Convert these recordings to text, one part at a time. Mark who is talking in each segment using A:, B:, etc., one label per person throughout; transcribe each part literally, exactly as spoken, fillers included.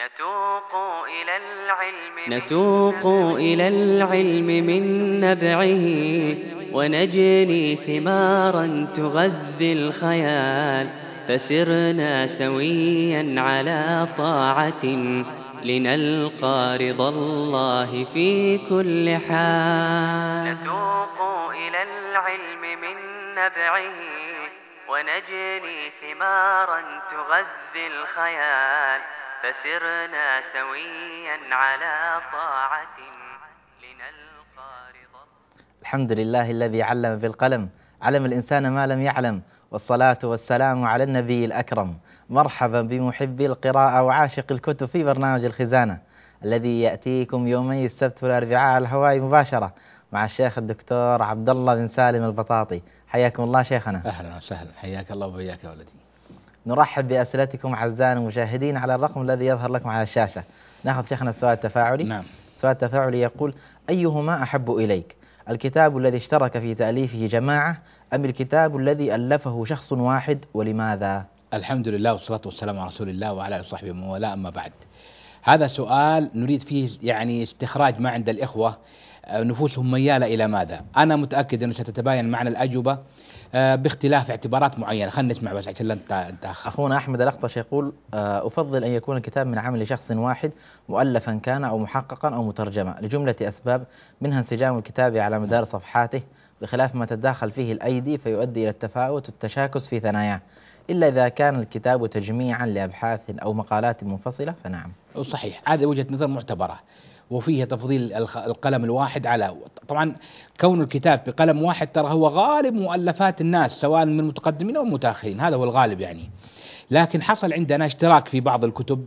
A: نتوق إلى العلم نتوق إلى العلم من نبعه، ونجني ثمارا تغذي الخيال، فسرنا سويا على طاعة لنلقى رضا الله في كل حال. نتوق إلى العلم من نبعه، ونجني ثمارا تغذي الخيال، فسرنا سويا على طاعة لنلقى رضا.
B: الحمد لله الذي علم بالقلم، علم الإنسان ما لم يعلم، والصلاة والسلام على النبي الأكرم. مرحبا بمحبي القراءة وعاشق الكتب في برنامج الخزانة الذي يأتيكم يومي السبت والأربعاء على الهواء مباشرة مع الشيخ الدكتور عبد الله بن سالم البطاطي. حياكم الله شيخنا.
C: أهلا وسهلا، حياك الله وبياك يا ولدي.
B: نرحب بأسئلتكم أعزائنا المشاهدين على الرقم الذي يظهر لكم على الشاشة. ناخذ شيخنا السؤال التفاعلي.
C: نعم.
B: السؤال التفاعلي يقول: أيهما أحب إليك، الكتاب الذي اشترك في تأليفه جماعة أم الكتاب الذي ألفه شخص واحد، ولماذا؟
C: الحمد لله والصلاة والسلام على رسول الله وعلى آله وصحبه ومن والاه، أما بعد. هذا سؤال نريد فيه يعني استخراج ما عند الإخوة نفوسهم ميالة إلى ماذا. أنا متأكد أنه ستتباين معنا الأجوبة باختلاف اعتبارات معينة. خلينا نسمع بس عشان انت انت
B: أخونا أحمد الأخطش يقول: أفضل أن يكون الكتاب من عمل شخص واحد، مؤلفا كان أو محققا أو مترجما، لجملة أسباب، منها انسجام الكتاب على مدار صفحاته بخلاف ما تتداخل فيه الأيدي فيؤدي إلى التفاوت والتشاكس في ثناياه، إلا إذا كان الكتاب تجميعا لأبحاث أو مقالات منفصلة فنعم.
C: صحيح، هذه وجهة نظر معتبرة، وفيه تفضيل القلم الواحد على، طبعا كون الكتاب بقلم واحد ترى هو غالب مؤلفات الناس سواء من المتقدمين أو المتأخرين، هذا هو الغالب يعني. لكن حصل عندنا اشتراك في بعض الكتب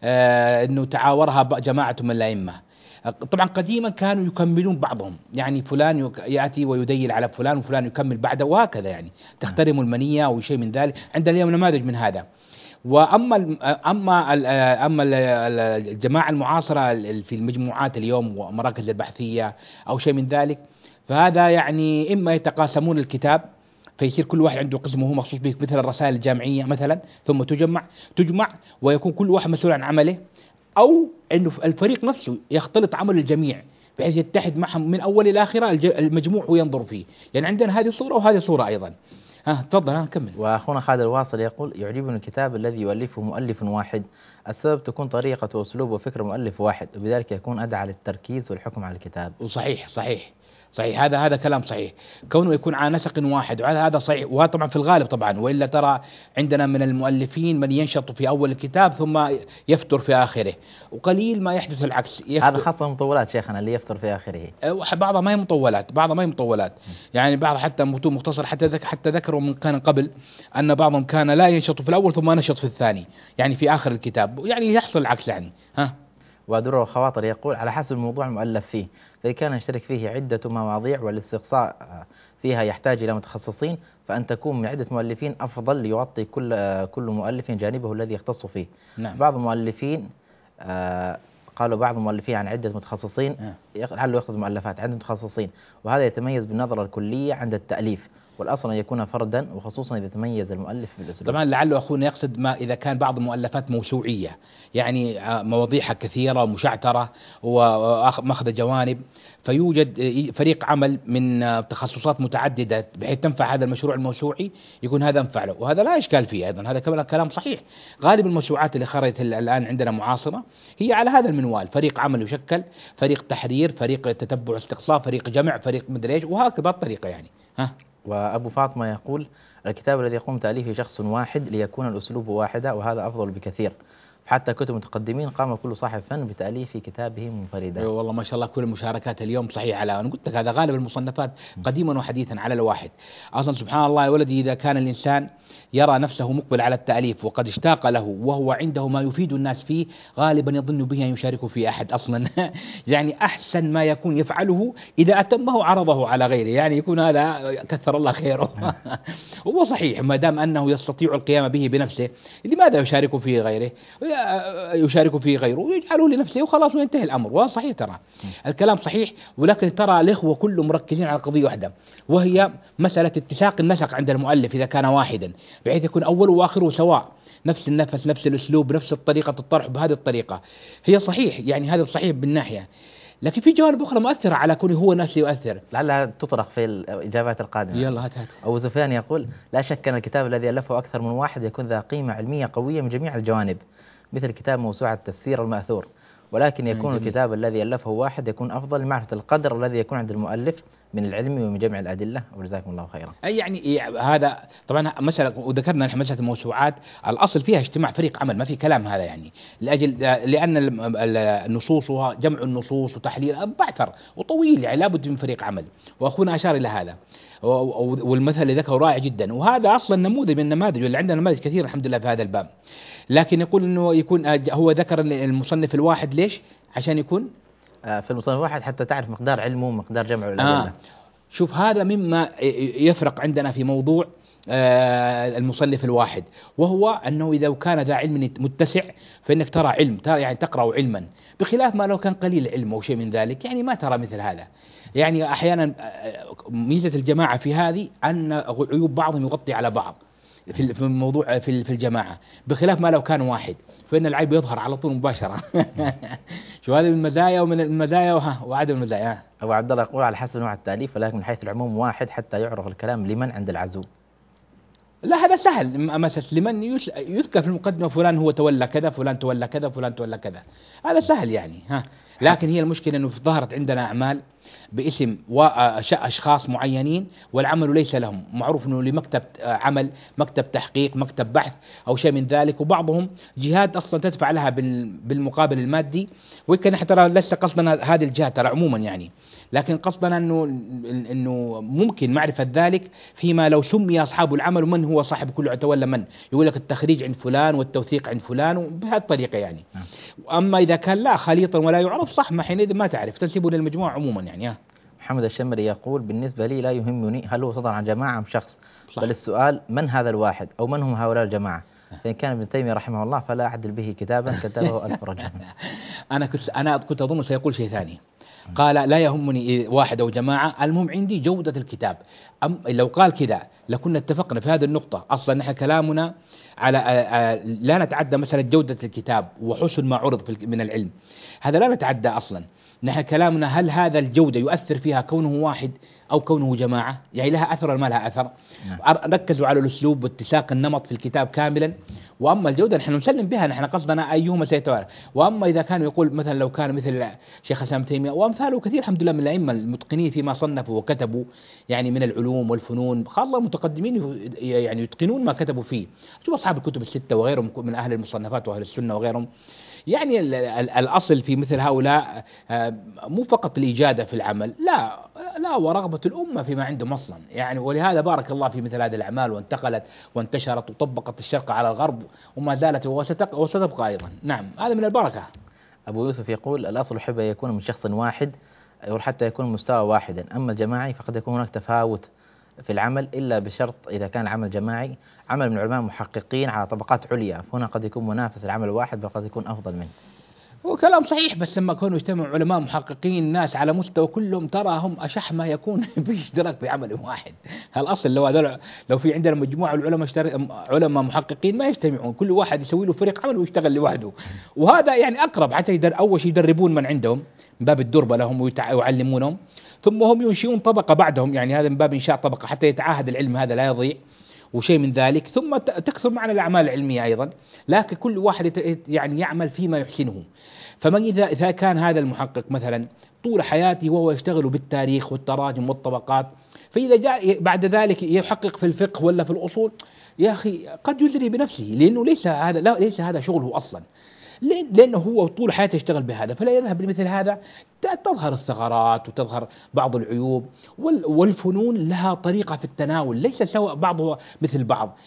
C: آه أنه تعاورها جماعة من الأئمة. طبعا قديما كانوا يكملون بعضهم، يعني فلان يأتي ويديل على فلان وفلان يكمل بعده وهكذا، يعني تخترم المنية أو شيء من ذلك. عندنا اليوم نماذج من هذا. واما اما اما الجماعه المعاصره في المجموعات اليوم ومراكز البحثيه او شيء من ذلك، فهذا يعني اما يتقاسمون الكتاب فيصير كل واحد عنده قسم وهو مخصوص به، مثل الرسائل الجامعيه مثلا، ثم تجمع تجمع ويكون كل واحد مسؤول عن عمله، او انه الفريق نفسه يختلط عمل الجميع بحيث يتحد معهم من اول الى اخره المجموع وينظر فيه. يعني عندنا هذه صوره وهذه صوره ايضا. ها تفضل، ها كمل.
B: واخونا خالد الواصل يقول: يعجبني الكتاب الذي يؤلفه مؤلف واحد، السبب تكون طريقة واسلوب وفكر مؤلف واحد، وبذلك يكون ادعى للتركيز والحكم على الكتاب.
C: وصحيح صحيح صحيح، هذا هذا كلام صحيح، كونه يكون على نسق واحد، وهذا هذا صحيح، وهذا طبعا في الغالب طبعا، والا ترى عندنا من المؤلفين من ينشط في اول الكتاب ثم يفتر في اخره، وقليل ما يحدث العكس.
B: هذا خاصة المطولات شيخنا اللي يفتر في اخره.
C: بعضها ما هي مطولات، بعضها ما هي مطولات، يعني بعض حتى متون مختصر، حتى ذك حتى ذكروا من كان قبل ان بعضهم كان لا ينشط في الاول ثم نشط في الثاني، يعني في اخر الكتاب، يعني يحصل العكس يعني. ها.
B: ودر الخواطر يقول: على حسب الموضوع المؤلف فيه، فإذا كان يشترك فيه عدة مواضيع والاستقصاء فيها يحتاج إلى متخصصين، فأن تكون من عدة مؤلفين أفضل ليغطي كل كل مؤلف جانبه الذي يختص فيه.
C: نعم.
B: بعض المؤلفين آه قالوا بعض المؤلفين عن عدة متخصصين هل يأخذ مؤلفات عدة متخصصين، وهذا يتميز بالنظرة الكلية عند التأليف، والأصل أن يكون فردا، وخصوصا إذا تميز المؤلف بالأسلوب.
C: طبعا لعله أخونا يقصد ما إذا كان بعض المؤلفات موسوعية، يعني مواضيعها كثيرة ومشعترة ومأخذ جوانب، فيوجد فريق عمل من تخصصات متعددة بحيث تنفع هذا المشروع الموسوعي، يكون هذا انفع له، وهذا لا إشكال فيه أيضا، هذا كلام صحيح. غالب الموسوعات اللي خرجت الآن عندنا معاصرة هي على هذا المنوال، فريق عمل يشكل، فريق تحرير، فريق تتبع استقصاء، فريق جمع، فريق مدري ايش، وهكذا الطريقة يعني. ها.
B: وأبو فاطمة يقول: الكتاب الذي يقوم تأليفه شخص واحد ليكون الأسلوب واحدا، وهذا أفضل بكثير، حتى كتب متقدمين قام كل صاحب فن بتأليف كتابه منفردا.
C: والله ما شاء الله كل المشاركات اليوم صحيح، على أنا قلت لك هذا غالب المصنفات قديما وحديثا على الواحد. أصلا سبحان الله يا ولدي، إذا كان الإنسان يرى نفسه مقبل على التأليف وقد اشتاق له وهو عنده ما يفيد الناس فيه، غالبا يظن به أن يشارك فيه أحد أصلا. يعني أحسن ما يكون يفعله إذا أتمه عرضه على غيره، يعني يكون هذا كثر الله خيره. هو صحيح، ما دام أنه يستطيع القيام به بنفسه لماذا يشارك فيه غيره؟ يشارك فيه غيره ويجعله لنفسه وخلاص وينتهي الأمر. وصحيح ترى الكلام صحيح، ولكن ترى الإخوة كلهم مركزين على قضية واحدة، وهي مسألة اتساق النسق عند المؤلف إذا كان واحدا، بحيث يكون أوله وآخره سواء، نفس النفس نفس الأسلوب نفس طريقة الطرح بهذه الطريقة. هي صحيح يعني هذا صحيح بالناحية، لكن في جوانب أخرى مؤثرة على كونه هو نفسه يؤثر.
B: لعلها تطرق في الإجابات القادمة.
C: يلا هات هات.
B: أبو سفيان يقول: لا شك أن الكتاب الذي ألفه أكثر من واحد يكون ذا قيمة علمية قوية من جميع الجوانب، مثل كتاب موسوعة التفسير المأثور، ولكن يكون الكتاب الذي ألفه واحد يكون أفضل لمعرفة القدر الذي يكون عند المؤلف من العلم ومن جمع الأدلة. وجزاكم الله خيرا.
C: أي يعني هذا طبعا مسألة، وذكرنا نحن مسألة الموسوعات الأصل فيها اجتماع فريق عمل، ما في كلام هذا يعني لأجل لأن النصوص جمع النصوص وتحليل بعثر وطويل، يعني لابد من فريق عمل، وأخونا أشار إلى هذا، والمثل اللي ذكره رائع جدا، وهذا أصلا نموذج من النماذج، واللي عندنا نماذج كثير الحمد لله في هذا الباب. لكن يقول إنه يكون هو ذكر المصنف الواحد ليش؟ عشان يكون
B: في المصنف الواحد حتى تعرف مقدار علمه ومقدار جمعه للأدلة.
C: آه. شوف هذا مما يفرق عندنا في موضوع آه المصنف الواحد، وهو أنه إذا كان ذا علم متسع فإنك ترى علم، ترى يعني تقرأ علما، بخلاف ما لو كان قليل علم أو شيء من ذلك يعني ما ترى مثل هذا. يعني أحيانا ميزة الجماعة في هذه أن عيوب بعضهم يغطي على بعض في في الموضوع في في الجماعة، بخلاف ما لو كان واحد فإن العيب يظهر على طول مباشرة. شو هذه من المزايا ومن المزايا وعدم المزايا.
B: أبو عبد الله يقول: على حسب نوع التأليف، ولكن من حيث العموم واحد حتى يعرف الكلام لمن عند العزو.
C: لا هذا سهل، مثلا لمن يذكر في المقدمة فلان هو تولى كذا، فلان تولى كذا، فلان تولى كذا، هذا سهل يعني ها. لكن هي المشكلة أنه ظهرت عندنا أعمال باسم وأشخاص معينين والعمل ليس لهم، معروف أنه لمكتب عمل، مكتب تحقيق، مكتب بحث أو شيء من ذلك، وبعضهم جهات أصلا تدفع لها بالمقابل المادي، وكان حتى ليس قصدنا هذه الجهات ترى عموما يعني، لكن قصدنا أنه أنه ممكن معرفة ذلك فيما لو سمي أصحاب العمل ومن هو صاحب كل يتولى من، يقول لك التخريج عند فلان والتوثيق عند فلان وبهذه الطريقة يعني. أما إذا كان لا خليطا ولا يعرف صح، ما حينئذ ما تعرف تنسبه للمجموعة عموما يعني.
B: محمد الشمري يقول: بالنسبة لي لا يهمني هل هو صدر عن جماعة أم شخص، بل السؤال من هذا الواحد أو من هم هؤلاء الجماعة، فإن كان ابن تيمية رحمه الله فلا أعدل به كتابا كتبه ألف رجل.
C: أنا كنت أنا كنت أظن سيقول شيء ثاني، قال لا يهمني واحد أو جماعة، المهم عندي جودة الكتاب. أم لو قال كذا لكنا اتفقنا في هذه النقطة. أصلا نحن كلامنا على لا نتعدى مسألة جودة الكتاب وحسن ما عرض من العلم، هذا لا نتعدى أصلا. نحن كلامنا هل هذا الجودة يؤثر فيها كونه واحد أو كونه جماعة، يعني لها أثر ولا ما لها أثر. ركزوا على الأسلوب واتساق النمط في الكتاب كاملا، وأما الجودة نحن نسلم بها، نحن قصدنا أيهما سيتوالى. وأما إذا كانوا يقول مثلا لو كان مثل شيخ الإسلام ابن تيمية وأمثاله كثير الحمد لله من الأئمة المتقنين فيما صنفوا وكتبوا يعني من العلوم والفنون، خاصة المتقدمين يعني يتقنون ما كتبوا فيه، شوف أصحاب الكتب الستة وغيرهم من أهل المصنفات وأهل السنة وغيرهم. يعني الأصل في مثل هؤلاء مو فقط الإجادة في العمل، لا لا ورغبة الأمة فيما عندهم أصلا يعني. ولهذا بارك الله في مثل هذه الأعمال، وانتقلت وانتشرت وطبقت الشرق على الغرب وما زالت وستبقى أيضا. نعم هذا من البركة.
B: أبو يوسف يقول: الأصل حب يكون من شخص واحد حتى يكون مستوى واحدا، أما الجماعي فقد يكون هناك تفاوت في العمل، إلا بشرط إذا كان العمل جماعي عمل من علماء محققين على طبقات عليا، فهنا قد يكون منافس العمل الواحد بل قد يكون أفضل منه.
C: هو كلام صحيح، بس لما كانوا يجتمعوا علماء محققين ناس على مستوى كلهم تراهم أشح ما يكون باشتراك في عمل واحد. الأصل لو هذول لو في عندنا مجموعة العلماء علماء محققين ما يجتمعون، كل واحد يسوي له فريق عمل ويشتغل لوحده، وهذا يعني أقرب حتى يدر أول شيء يدربون من عندهم من باب الدربة لهم ويعلمونهم، ثم هم ينشئون طبقة بعدهم، يعني هذا من باب إنشاء طبقة حتى يتعاهد العلم هذا لا يضيع وشيء من ذلك، ثم تكثر معنا الأعمال العلمية أيضا، لكن كل واحد يعني يعمل فيما يحسنه. فمن إذا إذا كان هذا المحقق مثلا طول حياته وهو يشتغل بالتاريخ والتراجم والطبقات، فإذا جاء بعد ذلك يحقق في الفقه ولا في الأصول، يا أخي قد يزري بنفسه، لأنه ليس هذا لا ليس هذا شغله أصلا، لأنه هو طول حياته يشتغل بهذا، فلا يذهب لمثل هذا. تظهر الثغرات وتظهر بعض العيوب، والفنون لها طريقة في التناول، ليس سواء بعضها مثل بعض.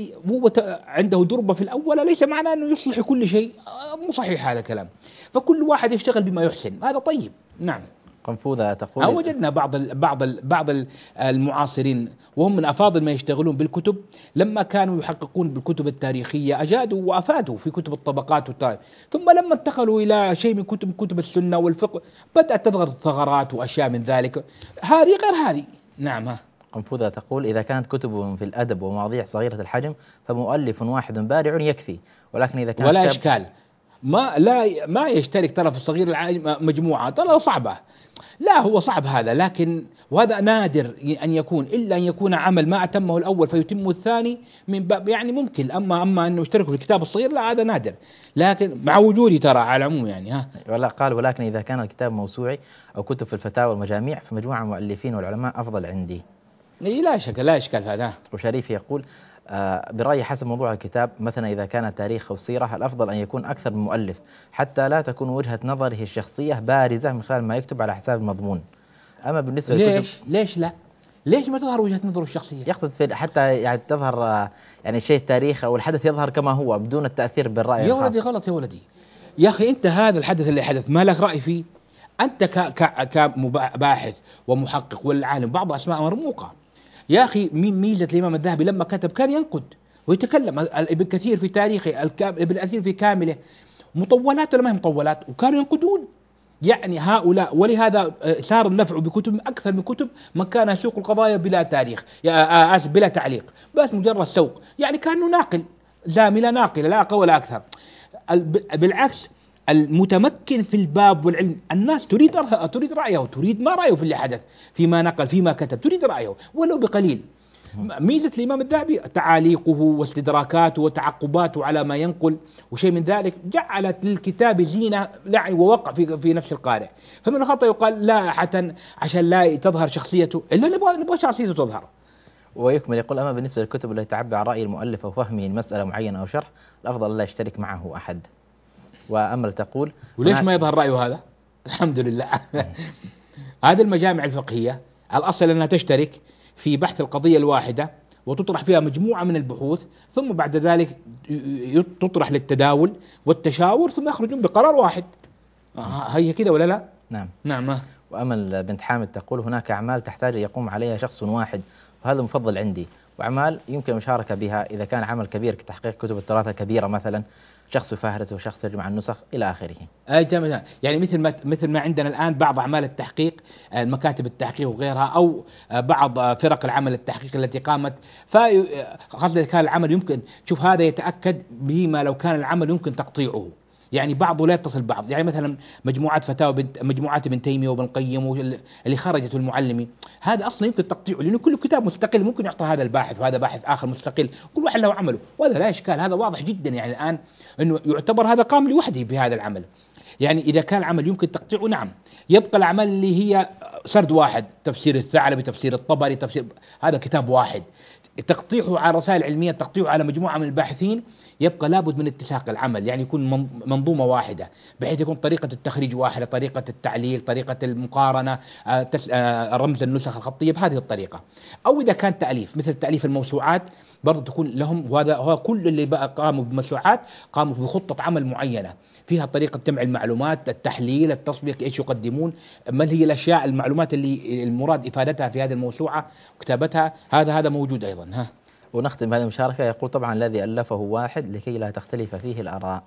C: هو عنده دربة في الأول ليس معناه أنه يصلح كل شيء، مو صحيح هذا الكلام، فكل واحد يشتغل بما يحسن، هذا طيب. نعم.
B: قنفوذة تقول:
C: أو وجدنا بعض ال بعض ال بعض المعاصرين وهم من أفاضل ما يشتغلون بالكتب، لما كانوا يحققون بالكتب التاريخية أجادوا وأفادوا في كتب الطبقات والتاريخ، ثم لما انتقلوا إلى شيء من كتب كتب السنة والفقه بدأت تظهر ثغرات وأشياء من ذلك، هذه غير هذه. نعم.
B: قنفذة تقول: إذا كانت كتب في الأدب ومواضيع صغيرة الحجم فمؤلف واحد بارع يكفي، ولكن إذا كان
C: ولا
B: كتاب
C: إشكال، ما لا ما يشترك ترى في الصغير الع- مجموعة ترى صعبة، لا هو صعب هذا، لكن وهذا نادر أن يكون، إلا أن يكون عمل ما أتمه الأول فيتمه الثاني من باب يعني ممكن، أما أما أنه يشتركوا في الكتاب الصغير لا هذا نادر، لكن مع وجودي ترى على العموم يعني ها.
B: ولا قال: ولكن إذا كان الكتاب موسوعي أو كتب في الفتاوى والمجاميع فمجموعة المؤلفين والعلماء أفضل عندي.
C: إيه لا شك لا إشكال في هذا.
B: وشريف يقول: آه برأيي حسب موضوع الكتاب مثلا إذا كان تاريخ أو سيرة الأفضل أن يكون أكثر من مؤلف حتى لا تكون وجهة نظره الشخصية بارزة من خلال ما يكتب على حساب المضمون. أما بالنسبة للكتب
C: ليش ليش لا ليش ما تظهر وجهة نظره الشخصية؟
B: يقصد في حتى يعني تظهر آه يعني شيء التاريخ أو الحدث يظهر كما هو بدون التأثير بالرأي
C: يا
B: الخاص.
C: ولدي غلط يا ولدي، يا أخي أنت هذا الحدث اللي حدث ما لك رأي فيه؟ أنت ك- ك- كباحث ومحقق والعالم بعض أسماء مرموقة. يا أخي مين ميزة الإمام الذهبي لما كتب كان ينقد ويتكلم، ابن كثير في تاريخه، ابن أثير في كامله، مطولات ولا ما هي مطولات، وكانوا ينقدون يعني هؤلاء، ولهذا صار النفع بكتب أكثر من كتب من كان يسوق القضايا بلا تاريخ، يا آسف بلا تعليق، بس مجرد سوق، يعني كأنه ناقل زاملة ناقلة لا أقل ولا أكثر. بالعكس المتمكن في الباب والعلم الناس تريد تريد رأيه، تريد ما رأيه في اللي حدث فيما نقل فيما كتب، تريد رأيه ولو بقليل. ميزة الإمام الذهبي تعاليقه واستدراكاته وتعقباته على ما ينقل وشيء من ذلك جعلت للكتاب زينة يعني ووقع في في نفس القارئ. فمن الخطأ يقال لا حتى عشان لا تظهر شخصيته، إلا نبغى نبغى شخصيته تظهر.
B: ويكمل يقول: أما بالنسبة للكتب التي تعبر عن رأي المؤلف أو فهمه لمسألة معينة أو شرح الأفضل لا يشترك معه أحد. وأمل تقول:
C: وليش ما يظهر رأيه هذا؟ الحمد لله. هذه المجامع الفقهية الأصل أنها تشترك في بحث القضية الواحدة وتطرح فيها مجموعة من البحوث، ثم بعد ذلك تطرح للتداول والتشاور ثم يخرجون بقرار واحد. هي كده ولا لا؟
B: نعم
C: نعم.
B: وأمل بنت حامد تقول: هناك أعمال تحتاج أن يقوم عليها شخص واحد وهذا مفضل عندي، وأعمال يمكن المشاركة بها إذا كان عمل كبير كتحقيق كتب التراث الكبيرة مثلا، شخص يفهرس وشخص يجمع النسخ إلى آخره.
C: يعني مثل ما مثل ما عندنا الآن بعض أعمال التحقيق، المكاتب التحقيق وغيرها، أو بعض فرق العمل التحقيق التي قامت، فخاصة إذا كان العمل يمكن شوف هذا يتأكد بما لو كان العمل يمكن تقطيعه، يعني بعضه لا يتصل بعض، يعني مثلا مجموعات فتاوى بنت مجموعات ابن تيمية وابن القيم اللي خرجت المعلمي، هذا أصلا يمكن تقطيعه لأنه كل كتاب مستقل، ممكن يعطى هذا الباحث وهذا باحث آخر مستقل، كل واحد له عمله ولا لا إشكال، هذا واضح جدا يعني الآن أنه يعتبر هذا قام لوحده بهذا العمل. يعني إذا كان العمل يمكن تقطيعه نعم، يبقى الأعمال اللي هي سرد واحد، تفسير الثعلبي، تفسير الطبري، تفسير هذا كتاب واحد، تقطيعه على رسائل علمية، تقطيعه على مجموعة من الباحثين، يبقى لابد من اتساق العمل، يعني يكون منظومة واحدة بحيث يكون طريقة التخريج واحدة، طريقة التعليل، طريقة المقارنة، رمز النسخ الخطية بهذه الطريقة. أو إذا كان تأليف مثل تأليف الموسوعات برضو تكون لهم، وهذا هو كل اللي بقى قاموا بموسوعات قاموا بخطة عمل معينة فيها طريقة جمع المعلومات، التحليل، التصفية، ايش يقدمون، ما هي الاشياء المعلومات اللي المراد افادتها في هذه الموسوعة وكتابتها، هذا هذا موجود ايضا. ها
B: ونختم هذه المشاركة يقول: طبعا الذي ألفه واحد لكي لا تختلف فيه الآراء.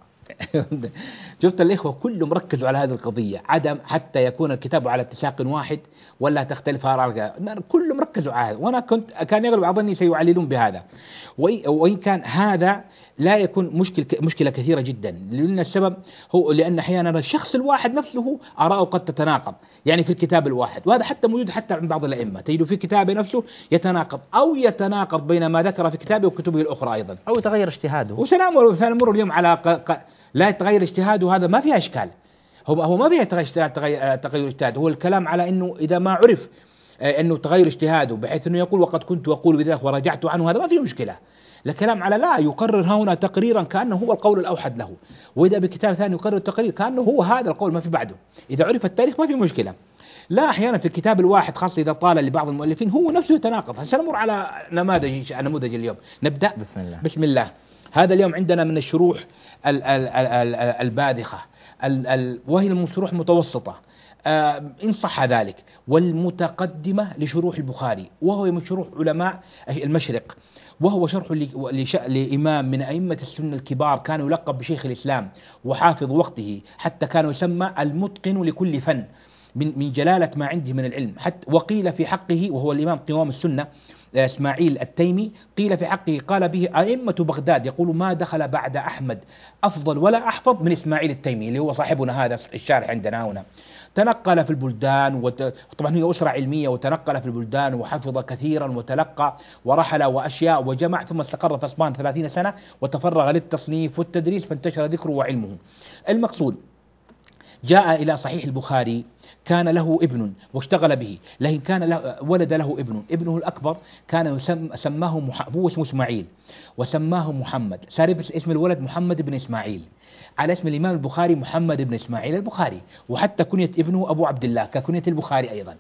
C: شفت الإخوة كلهم ركزوا على هذه القضية، عدم حتى يكون الكتاب على اتساق واحد ولا تختلف آراء، كلهم ركزوا على هذا، وأنا كنت كان يغلب على ظني سيعللون بهذا، وإن كان هذا لا يكون مشكلة مشكلة كثيرة جدا، لأن السبب هو لأن أحيانا الشخص الواحد نفسه آراءه قد تتناقض، يعني في الكتاب الواحد، وهذا حتى موجود حتى عند بعض الأئمة، تجد في كتابه نفسه يتناقض أو يتناقض بين ما ذكر في كتابه وكتبه الأخرى أيضا،
B: أو يتغير اجتهاده.
C: وسنمر سنمر اليوم على ق... ق... لا يتغير اجتهاده، هذا ما فيها إشكال، هو هو ما فيها تغير اجتهاد، تغير اجتهاد، هو الكلام على إنه إذا ما عرف إنه تغير اجتهاده بحيث إنه يقول وقد كنت أقول بذلك ورجعت عنه، هذا ما فيه مشكلة. الكلام على لا يقرر هنا تقريرا كأنه هو القول الأوحد له، وإذا بكتاب ثاني يقرر التقرير كأنه هو هذا القول ما في بعده، إذا عرف التاريخ ما في مشكلة. لا أحيانا في الكتاب الواحد خاصة إذا طال لبعض المؤلفين هو نفسه يتناقض. سنمر على نماذج نموذج اليوم. نبدأ
B: بسم الله.
C: بسم الله. هذا اليوم عندنا من الشروح ال ال ال الباذخة ال ال وهي الشروح متوسطة آه إن صح ذلك، والمتقدمة لشروح البخاري، وهو من شروح علماء المشرق، وهو شرح لإمام من أئمة السنة الكبار كان يلقب بشيخ الإسلام وحافظ وقته، حتى كان يسمى المتقن لكل فن، من من جلالة ما عنده من العلم. حتى وقيل في حقه، وهو الإمام قوام السنة إسماعيل التيمي، قيل في حقه قال به أئمة بغداد يقول ما دخل بعد أحمد أفضل ولا أحفظ من إسماعيل التيمي اللي هو صاحبنا هذا الشارح عندنا هنا. تنقل في البلدان، وطبعا هي أسرة علمية، وتنقل في البلدان وحفظ كثيرا وتلقى ورحل وأشياء وجمع، ثم استقر في أسبان ثلاثين سنة وتفرغ للتصنيف والتدريس فانتشر ذكره وعلمه. المقصود جاء إلى صحيح البخاري، كان له ابن واشتغل به، لكن كان له ولد له ابن، ابنه الأكبر كان يسم سماه مح... هو اسمه إسماعيل وسماه محمد، صار اسم الولد محمد بن إسماعيل على اسم الإمام البخاري محمد بن إسماعيل البخاري، وحتى كنية ابنه أبو عبد الله ككنية البخاري أيضا.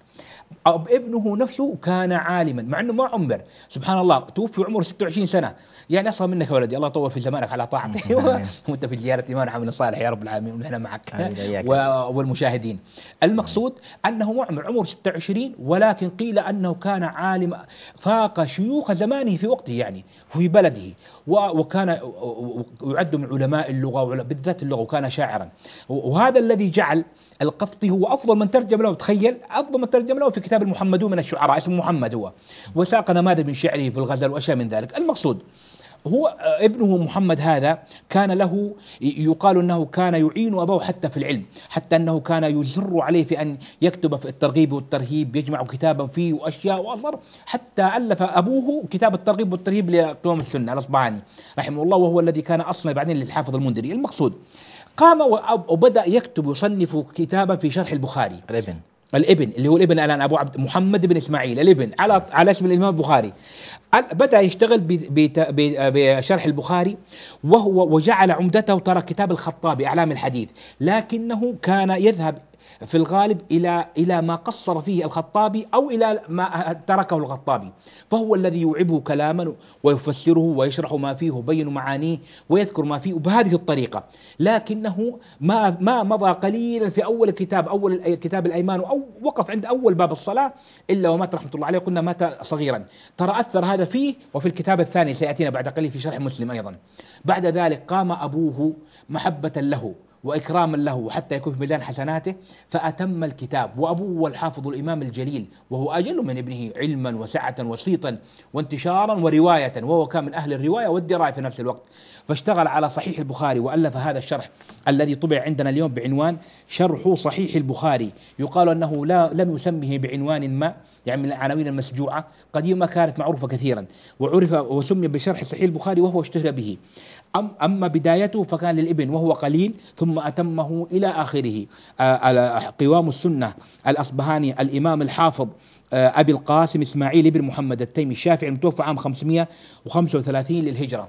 C: ابنه نفسه كان عالما مع أنه ما عمر، سبحان الله توفي عمره ستة وعشرين سنة، يعني أصغر منك ولدي، الله يطول في زمانك على طاعته وأنت في زيارة إمام عمل الصالح يا رب العالمين ونحن معك والمشاهدين. المقصود أنه ما عمر عمره ستة وعشرين، ولكن قيل أنه كان عالم فاق شيوخ زمانه في وقته يعني في بلده، وكان يعد من علماء اللغة بالذات اللغة، وكان شاعرا. وهذا الذي جعل القفطي هو أفضل من ترجم له، تخيل أفضل من ترجم له في كتاب المحمدون من الشعراء، اسمه محمد هو، وساق نماذج من شعره في الغزل وأشياء من ذلك. المقصود هو ابنه محمد هذا كان له يقال أنه كان يعين أبوه حتى في العلم، حتى أنه كان يجر عليه في أن يكتب في الترغيب والترهيب، يجمع كتابا فيه وأشياء وأصر، حتى ألف أبوه كتاب الترغيب والترهيب لقوام السنة الأصبهاني رحمه الله، وهو الذي كان أصلا بعدين للحافظ المنذري. المقصود قام وبدأ يكتب يصنف كتابا في شرح البخاري.
B: الابن
C: الابن اللي هو الابن الآن أبو عبد محمد بن إسماعيل الابن على على اسم الإمام البخاري. بدأ يشتغل بشرح البخاري، وهو وجعل عمدته ترى كتاب الخطابي أعلام الحديث، لكنه كان يذهب في الغالب إلى إلى ما قصر فيه الخطابي أو إلى ما تركه الخطابي، فهو الذي يوعبه كلاما ويفسره ويشرح ما فيه ويبين معانيه ويذكر ما فيه بهذه الطريقة. لكنه ما ما مضى قليلا في أول الكتاب أول كتاب الأيمان، أو وقف عند أول باب الصلاة إلا ومات رحمة الله عليه، قلنا مات صغيرا. ترى أثر هذا فيه، وفي الكتاب الثاني سيأتينا بعد قليل في شرح مسلم أيضا. بعد ذلك قام أبوه محبة له وإكراما له حتى يكون في ميزان حسناته فأتم الكتاب، وأبوه الحافظ الإمام الجليل وهو أجل من ابنه علما وسعة وصيتا وانتشارا ورواية، وهو كان من أهل الرواية والدراية في نفس الوقت، فاشتغل على صحيح البخاري وألف هذا الشرح الذي طبع عندنا اليوم بعنوان شرح صحيح البخاري. يقال أنه لا لم يسمه بعنوان ما، يعني من العناوين المسجوعة، قديما كانت معروفة كثيرا، وعرف وسمي بشرح صحيح البخاري وهو اشتهر به. أما بدايته فكان للابن وهو قليل، ثم أتمه إلى آخره. قوام السنة الأصبهاني الإمام الحافظ أبي القاسم إسماعيل بن محمد التيمي الشافعي المتوفى عام خمسمائة وخمسة وثلاثين للهجرة،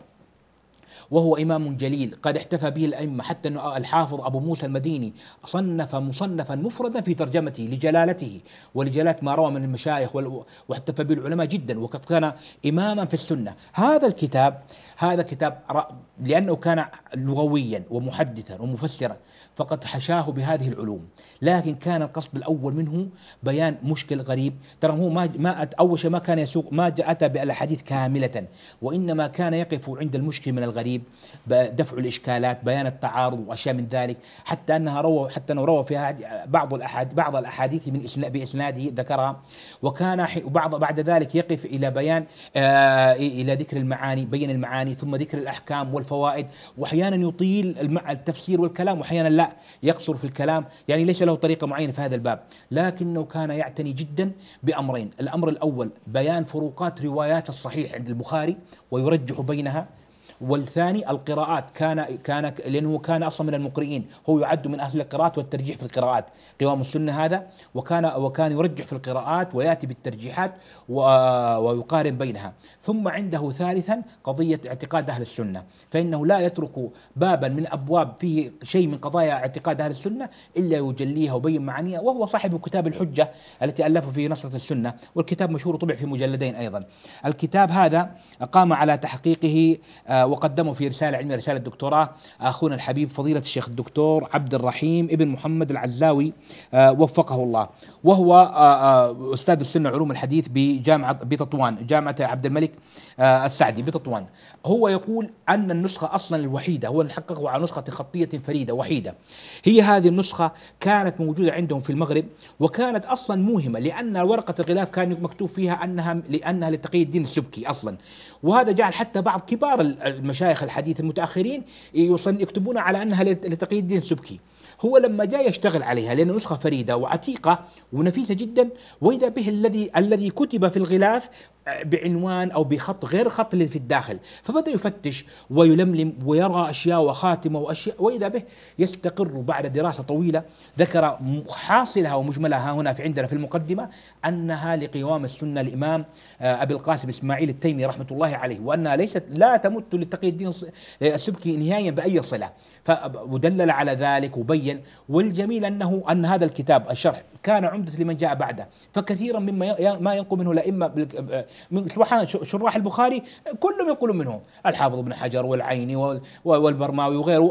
C: وهو إمام جليل قد احتفى به الأئمة، حتى أن الحافظ أبو موسى المديني صنف مصنفا مفردا في ترجمته لجلالته ولجلالة ما روى من المشايخ، واحتفى به العلماء جدا، وقد كان إماما في السنة. هذا الكتاب هذا كتاب لأنه كان لغويا ومحدثا ومفسرا فقد حشاه بهذه العلوم، لكن كان القصد الأول منه بيان مشكل غريب. ترى هو ما ما أول شيء ما كان يسوق ما أتى بالأحاديث كاملة، وإنما كان يقف عند المشكل من الغريب، دفع الإشكالات، بيان التعارض وأشياء من ذلك، حتى أنها روى حتى أنه روى فيها بعض الأحاديث بعض الأحاديث من بإسناده ذكرها، وكان بعض بعد ذلك يقف إلى بيان آه إلى ذكر المعاني، بين المعاني ثم ذكر الأحكام والفوائد، وأحيانا يطيل التفسير والكلام وأحيانا لا يقصر في الكلام، يعني ليس له طريقة معينة في هذا الباب، لكنه كان يعتني جدا بأمرين. الأمر الأول بيان فروقات روايات الصحيح عند البخاري ويرجح بينها، والثاني القراءات، كان كان لأنه كان أصلا من المقرئين، هو يعد من أهل القراءات والترجيح في القراءات قوام السنة هذا، وكان وكان يرجح في القراءات ويأتي بالترجيحات ويقارن بينها. ثم عنده ثالثا قضية اعتقاد أهل السنة، فإنه لا يترك بابا من أبواب فيه شيء من قضايا اعتقاد أهل السنة إلا يجليها ويبين معانيها، وهو صاحب كتاب الحجة التي ألفه في نصرة السنة، والكتاب مشهور طبع في مجلدين أيضا. الكتاب هذا قام على تحقيقه وقدمه في رسالة علمية رسالة دكتوراه أخونا الحبيب فضيلة الشيخ الدكتور عبد الرحيم ابن محمد العزاوي وفقه الله، وهو أستاذ السنة علوم الحديث بجامعة بتطوان، جامعة عبد الملك السعدي بتطوان. هو يقول أن النسخة أصلا الوحيدة، هو حققه على نسخة خطية فريدة وحيدة، هي هذه النسخة كانت موجودة عندهم في المغرب، وكانت أصلا موهمة لأن ورقة الغلاف كان مكتوب فيها أنها لأنها لتقي الدين السبكي أصلا. وهذا جعل حتى بعض كبار المشايخ الحديث المتأخرين يكتبون على أنها لتقي الدين السبكي. هو لما جاء يشتغل عليها لأنه نسخة فريدة وعتيقة ونفيسة جدا، وإذا به الذي الذي كتب في الغلاف بعنوان أو بخط غير خط اللي في الداخل، فبدأ يفتش ويلملم ويرى أشياء وخاتمة وأشياء، وإذا به يستقر بعد دراسة طويلة ذكر حاصلها ومجملها هنا في عندنا في المقدمة أنها لقوام السنة الإمام أبي القاسم إسماعيل التيمي رحمة الله عليه، وأنها ليست لا تمت لتقي الدين السبكي نهائيا بأي صلة، فدلل على ذلك وبين. والجميل أنه أن هذا الكتاب الشرح كان عمدة لمن جاء بعده، فكثيرا مما ما ينقل منه الأئمة من شراح البخاري كلهم يقولون منه الحافظ ابن حجر والعيني والبرماوي وغيره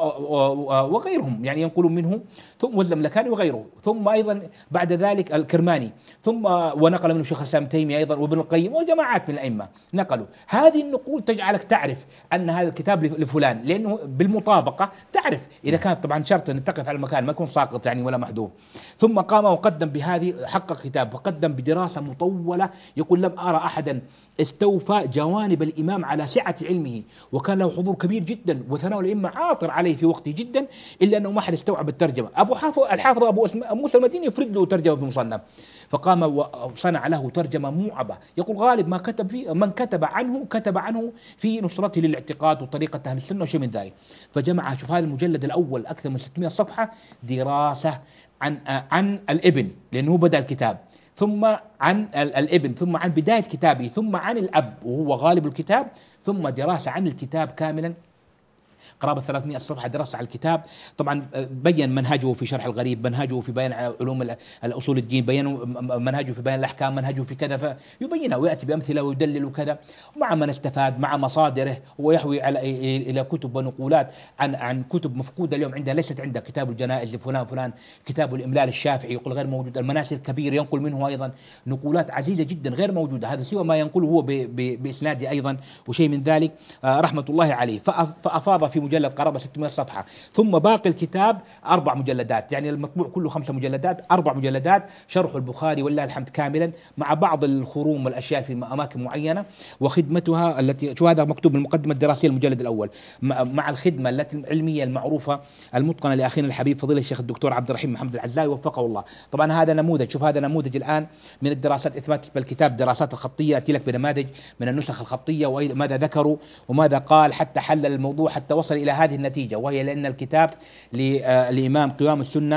C: وغيرهم، يعني ينقلون منه، ثم والزملكاني وغيره، ثم أيضا بعد ذلك الكرماني، ثم ونقل منه شيخ الإسلام تيمية أيضا وابن القيم وجماعات من الأئمة نقلوا. هذه النقول تجعلك تعرف أن هذا الكتاب لفلان، لأنه بالمطابقة تعرف إذا كانت طبعا شرط أن تقف على المكان ما يكون ساقط يعني ولا محذوف. ثم قام وقدم بهذه، حقق كتاب وقدم بدراسة مطولة، يقول لم أرى أحدا استوفى جوانب الإمام على سعة علمه، وكان له حضور كبير جدا وثناء الأئمة عاطر عليه في وقته جدا، إلا أنه ما حد استوعب الترجمة. أبو حافظ الحافظ أبو موسى المديني يفرد له ترجمة بمصنف، فقام وصنع له ترجمة موعبة. يقول غالب ما كتب فيه من كتب عنه كتب عنه في نصرته للاعتقاد وطريقة أهل السنة وشيء من ذلك. فجمع، شوف هذا المجلد الأول أكثر من ستمائة صفحة دراسة عن عن الابن لأنه بدأ الكتاب، ثم عن الابن، ثم عن بداية كتابه، ثم عن الأب وهو غالب الكتاب، ثم دراسة عن الكتاب كاملا قرابة ثلاثمائة صفحة دراسة على الكتاب. طبعا بين منهجه في شرح الغريب، منهجه في بيان علوم الأصول الدين، بين منهجه في بيان الأحكام، منهجه في كذا، فيبينها ويأتي بأمثلة ويدلل وكذا، مع من استفاد مع مصادره، ويحوي على إلى كتب ونقولات عن عن كتب مفقودة اليوم عندها، ليست عندها كتاب الجنائز لفلان فلان، كتاب الإملال الشافعي يقول غير موجود، المناسك الكبير ينقل منه أيضا نقولات عزيزة جدا غير موجودة، هذا سوى ما ينقله هو بإسناده أيضا وشيء من ذلك رحمة الله عليه. فأفاض في مجلد قرابة ستمائة صفحة، ثم باقي الكتاب أربع مجلدات، يعني المطبوع كله خمسة مجلدات، أربع مجلدات شرح البخاري ولله الحمد كاملا، مع بعض الخروم والأشياء في أماكن معينة، وخدمتها التي شو هذا مكتوب بالمقدمة الدراسية المجلد الأول، مع الخدمة التي العلمية المعروفة المتقنة لأخينا الحبيب فضيلة الشيخ الدكتور عبد الرحيم محمد العزاوي وفقه الله. طبعا هذا نموذج، شوف هذا نموذج الآن من الدراسات، إثبات بالكتاب دراسات الخطية، أتي لك بنماذج من النسخ الخطية وماذا ذكروا وماذا قال حتى حلل الموضوع حتى وصل إلى هذه النتيجة، وهي لأن الكتاب للإمام قوام السنة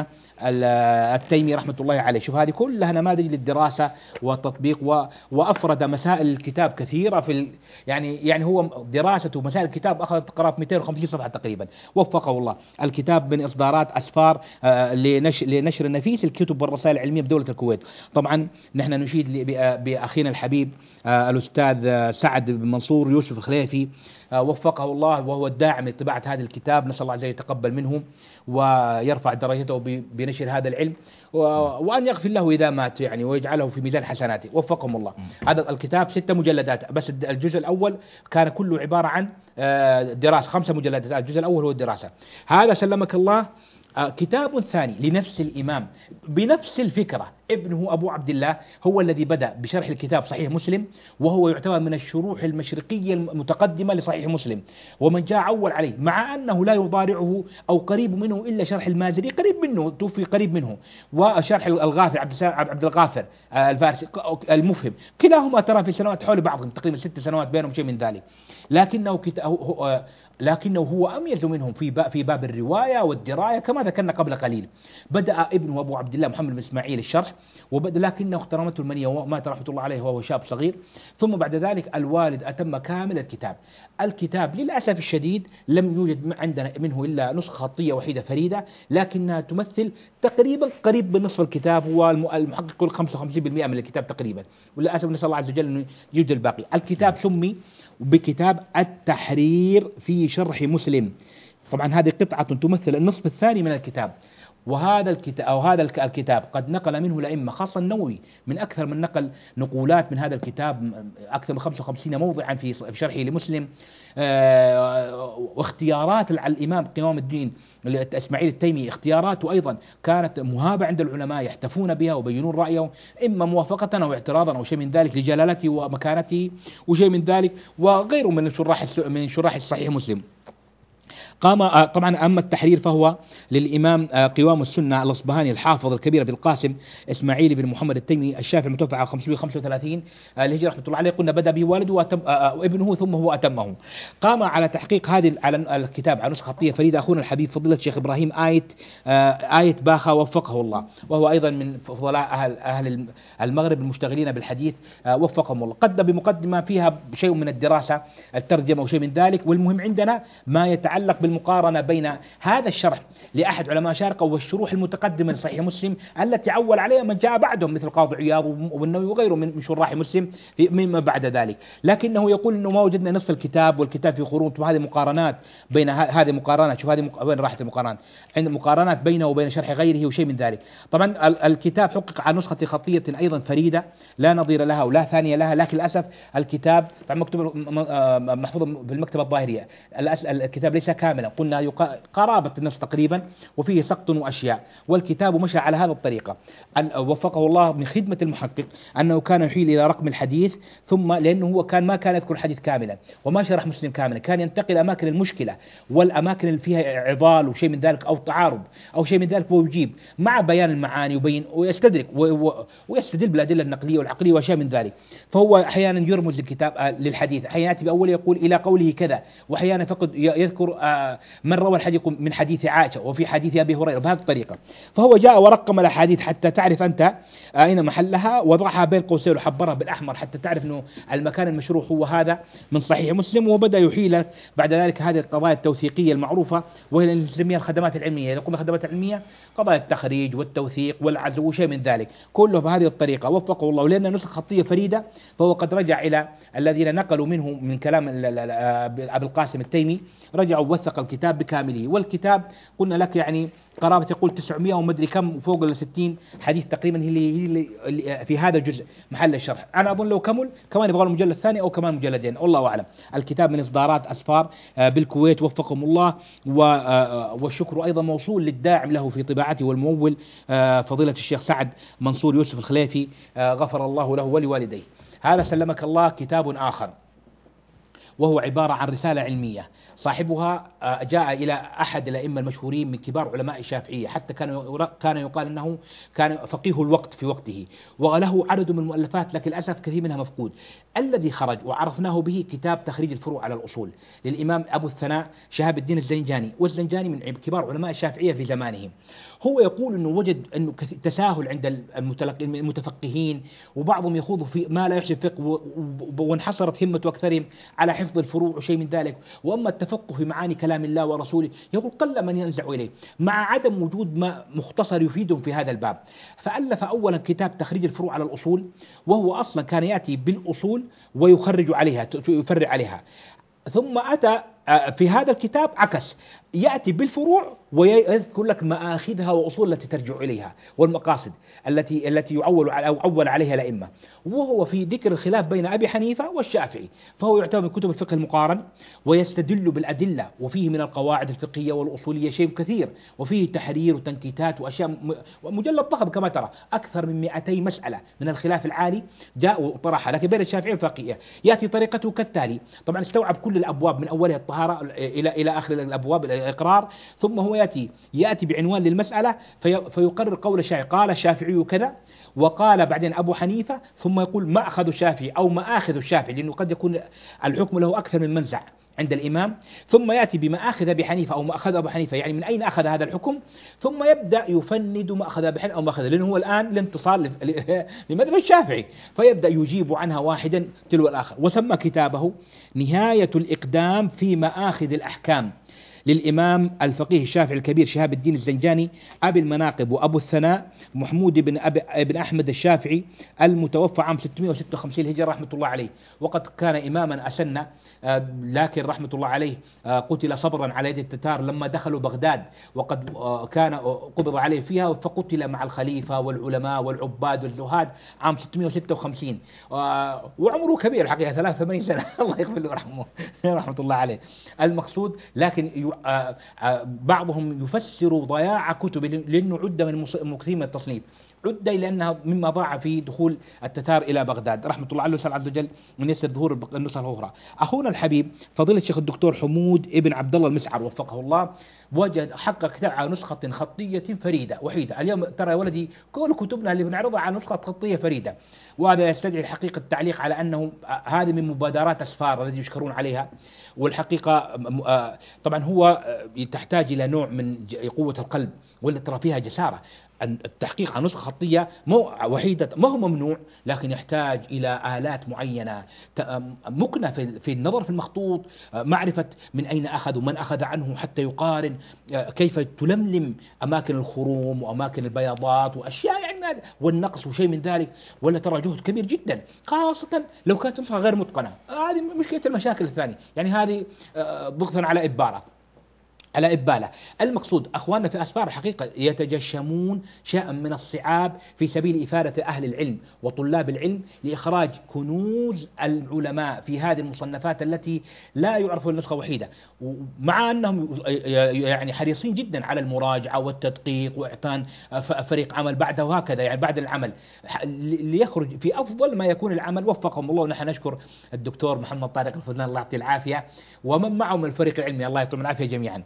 C: التيمي رحمة الله عليه. شوف هذه كلها نماذج للدراسة والتطبيق، وأفرد مسائل الكتاب كثيرة في ال... يعني يعني هو دراسته مسائل الكتاب أخذت قرابة مئتين وخمسين صفحة تقريبا وفقه الله. الكتاب من إصدارات أسفار لنشر, لنشر النفيس الكتب والرسائل العلمية بدولة الكويت. طبعا نحن نشيد بأخينا الحبيب الأستاذ سعد بن منصور يوسف الخليفي وفقه الله، وهو الداعم لطباعة هذا الكتاب، نسأل الله عز وجل يتقبل منه ويرفع درجته بنشر هذا العلم، وأن يغفر له إذا مات يعني ويجعله في ميزان حسناته وفقهم الله. هذا الكتاب ستة مجلدات، بس الجزء الأول كان كله عبارة عن دراسة، خمسة مجلدات، الجزء الأول هو الدراسة. هذا سلمك الله كتاب ثاني لنفس الإمام بنفس الفكرة، ابنه أبو عبد الله هو الذي بدأ بشرح الكتاب صحيح مسلم، وهو يعتبر من الشروح المشرقية المتقدمة لصحيح مسلم، ومن جاء أول عليه، مع أنه لا يضارعه أو قريب منه إلا شرح المازري، قريب منه توفي قريب منه، وشرح الغافر عبد عبد الغافر الفارسي المفهم، كلاهما ترى في سنوات حول بعضهم تقريبا ست سنوات بينهم شيء من ذلك، لكنه كتاب لكنه هو أميز منهم في باب في باب الرواية والدراية كما ذكرنا قبل قليل. بدأ ابنه أبو عبد الله محمد بن إسماعيل الشرح، لكنه اخترمته المنية ومات رحمة الله عليه وهو شاب صغير. ثم بعد ذلك الوالد أتم كامل الكتاب. الكتاب للأسف الشديد لم يوجد عندنا منه إلا نسخة خطية وحيدة فريدة، لكنها تمثل تقريبا قريب من نصف الكتاب، والمحقق يقول خمسة وخمسين بالمئة من الكتاب تقريبا، وللأسف نسأل الله عز وجل أن يوجد الباقي. الكتاب سمي بكتاب التحرير في شرح مسلم. طبعا هذه قطعة تمثل النصف الثاني من الكتاب، وهذا الكتاب أو هذا الكتاب قد نقل منه الأئمة خاصة النووي من أكثر من نقل نقولات من هذا الكتاب، أكثر من خمسة وخمسين موضعا في شرحه لمسلم. واختيارات الإمام قوام الدين إسماعيل التيمي اختياراته أيضا كانت مهابة عند العلماء يحتفون بها وبينون رأيه، إما موافقة أو اعتراضا أو شيء من ذلك لجلالته ومكانته وشيء من ذلك، وغيره من شراح من شراح الصحيح مسلم. قام طبعا أما التحرير فهو للإمام قوام السنة الأصبهاني الحافظ الكبير في القاسم إسماعيل بن محمد التيمي الشافعي المتوفى على خمسمائة وخمسة وثلاثين الهجرة رحمة الله عليه. قلنا بدأ به والده وابنه ثم هو أتمه. قام على تحقيق هذه على الكتاب على نسخة خطية فريدة أخونا الحبيب فضيلة الشيخ إبراهيم آية آية باخا وفقه الله، وهو أيضا من فضلاء أهل أهل المغرب المشتغلين بالحديث وفقهم الله. قدم بمقدمة فيها شيء من الدراسة الترجمة وشيء من ذلك، والمهم عندنا ما يتعلق بالمقارنة بين هذا الشرح لأحد علماء شارقة والشروح المتقدمة لصحيح مسلم التي عول عليها من جاء بعدهم مثل قاضي عياض والنووي وغيره من شراح مسلم مما بعد ذلك. لكنه يقول انه ما وجدنا نصف الكتاب والكتاب في قرون، وهذه مقارنات بين هذه مقارنات. شوف هذه مق... وين راحت المقارنات؟ عند مقارنات بينه وبين شرح غيره وشيء من ذلك. طبعا الكتاب حقق على نسخة خطية ايضا فريدة لا نظير لها ولا ثانية لها، لكن للاسف الكتاب طبعا مكتوب محفوظ في المكتبة الظاهرية. الكتاب ليس كاملا، قلنا يق... قرابة النص تقريبا وفيه سقط واشياء، والكتاب مشى على هذه الطريقة. وفقه الله من خدمة المحقق أنه كان يحيل إلى رقم الحديث، ثم لأنه هو كان ما كان يذكر الحديث كاملا وما شرح مسلم كاملا، كان ينتقل أماكن المشكلة والأماكن اللي فيها عضال وشيء من ذلك أو تعارض أو شيء من ذلك، ويجيب مع بيان المعاني وبين ويستدرك ويستدل بالأدلة النقلية والعقلية وشيء من ذلك. فهو أحيانا يرمز الكتاب للحديث، أحيانا يأتي بأول يقول إلى قوله كذا، وأحيانا فقد يذكر من روى الحديث من حديث عائشة وفي حديث أبي هريرة بهذه الطريقة. فهو جاء ورقم الأحاديث حتى تعرف أنت أين محلها، وضعها بين قوسين وحبرها بالأحمر حتى تعرف أنه المكان المشروح هو هذا من صحيح مسلم. وبدأ يحيل بعد ذلك هذه القضايا التوثيقية المعروفة، وهي اللي نسميها الخدمات العلمية. يقول الخدمات العلمية قضايا التخريج والتوثيق والعزو وشيء من ذلك، كله بهذه الطريقة وفقه الله. ولأن نسخة خطية فريدة فهو قد رجع إلى الذين نقلوا منه من كلام أبي القاسم التيمي، رجعوا ووثق الكتاب بكامله. والكتاب قلنا لك يعني قرابة يقول تسعمائة ومدري كم فوق ال ستين حديث تقريبا هي اللي, اللي في هذا الجزء محل الشرح. أنا أظن لو كمل كمان يبغى له مجلد ثاني أو كمان مجلدين، والله أعلم. الكتاب من إصدارات أسفار بالكويت وفقهم الله، والشكر أيضا موصول للداعم له في طباعته والممول فضيلة الشيخ سعد منصور يوسف الخليفي غفر الله له ولوالديه. هذا سلمك الله كتاب آخر، وهو عبارة عن رسالة علمية صاحبها جاء إلى أحد الأئمة المشهورين من كبار علماء الشافعية، حتى كان كان يقال أنه كان فقيه الوقت في وقته، وله عدد من المؤلفات لكن للأسف كثير منها مفقود. الذي خرج وعرفناه به كتاب تخريج الفروع على الأصول للإمام أبو الثناء شهاب الدين الزنجاني، والزنجاني من كبار علماء الشافعية في زمانه. هو يقول أنه وجد أنه تساهل عند المتفقهين، وبعضهم يخوض في ما لا يحسن فقه، وانحصرت همة أكثرهم على حفظ الفروع وشيء من ذلك. وأما التفقه في معاني كلام الله ورسوله يقول قل من ينزع إليه، مع عدم وجود ما مختصر يفيدهم في هذا الباب. فألف أولا كتاب تخريج الفروع على الأصول، وهو أصلا كان يأتي بالأصول ويخرج عليها يفرع عليها. ثم أتى في هذا الكتاب عكس، يأتي بالفروع ويذكر لك مآخذها وأصول التي ترجع إليها والمقاصد التي التي يعول أو عول عليها الأئمة، وهو في ذكر الخلاف بين أبي حنيفة والشافعي. فهو يعتبر من كتب الفقه المقارن ويستدل بالأدلة، وفيه من القواعد الفقهية والأصولية شيء كثير، وفيه تحرير وتنكيتات وأشياء مجلد ضخم كما ترى، أكثر من مئتي مسألة من الخلاف العالي جاء وطرحها. لكن بين الشافعي والفقيه يأتي طريقته كالتالي، طبعا استوعب كل الأبواب من أولها الطهارة إلى إلى آخر الأبواب الإقرار، ثم هو يأتي يأتي بعنوان للمسألة في فيقرر قول الشافعي، قال الشافعي كذا، وقال بعدين أبو حنيفة، ثم يقول مأخذ الشافعي أو مآخذ الشافعي، لأنه قد يكون الحكم له أكثر من منزع. عند الإمام، ثم يأتي بما أخذ أبي حنيفة أو ما أخذ أبو حنيفة، يعني من أين أخذ هذا الحكم، ثم يبدأ يفند ما أخذ أبي حنيفة أو ما أخذ، لأنه هو الآن الانتصار لمذهب الشافعي، فيبدأ يجيب عنها واحدا تلو الآخر. وسمى كتابه نهاية الإقدام في مآخذ الأحكام للإمام الفقيه الشافعي الكبير شهاب الدين الزنجاني أبي المناقب وأبو الثناء محمود بن أبي بن أحمد الشافعي المتوفى عام ستمائة وستة وخمسين الهجرة رحمة الله عليه. وقد كان إماما أسن، لكن رحمة الله عليه قتل صبرا على يد التتار لما دخلوا بغداد، وقد كان قبض عليه فيها فقتل مع الخليفة والعلماء والعباد والزهاد عام ستمائة وستة وخمسين، وعمره كبير الحقيقة ثلاثة وثمانين سنة الله يغفر له ورحمه رحمة الله عليه. المقصود لكن بعضهم يفسر ضياع كتبه لأنه عد من مكثر من التصنيف، عد لأنها مما ضاع في دخول التتار إلى بغداد رحمة الله عليه وسلم عز وجل من يسر ظهور النسخ الأخرى. أخونا الحبيب فضيلة الشيخ الدكتور حمود ابن عبد الله المسعر وفقه الله وجد حقق كتاب على نسخة خطية فريدة وحيدة. اليوم ترى يا ولدي كل كتبنا اللي بنعرضها على نسخة خطية فريدة، وهذا يستدعي الحقيقة التعليق على أنه هذه من مبادرات أسفار التي يشكرون عليها. والحقيقة طبعا هو تحتاج إلى نوع من قوة القلب واللي ترى فيها جسارة. التحقيق عن نسخة خطية مو وحيدة ما هو ممنوع، لكن يحتاج إلى آلات معينة مكنة في النظر في المخطوط، معرفة من أين أخذ ومن أخذ عنه حتى يقارن، كيف تلملم أماكن الخروم وأماكن البياضات وأشياء يعني والنقص وشيء من ذلك، ولا ترى جهد كبير جدا خاصة لو كانت نسخة غير متقنة. هذه مشكلة المشاكل الثانية، يعني هذه ضغطا على إبارة على إبالة. المقصود أخواننا في أسفار الحقيقة يتجشمون شيئا من الصعاب في سبيل إفادة أهل العلم وطلاب العلم لإخراج كنوز العلماء في هذه المصنفات التي لا يعرف النسخة وحيدة، مع أنهم يعني حريصين جدا على المراجعة والتدقيق وإعطان فريق عمل بعده وهكذا يعني بعد العمل ليخرج في أفضل ما يكون العمل. وفقهم الله، ونحن نشكر الدكتور محمد طارق الفنان الله يعطيه العافية ومن معه من الفريق العلمي الله يعطيهم العافية جميعا.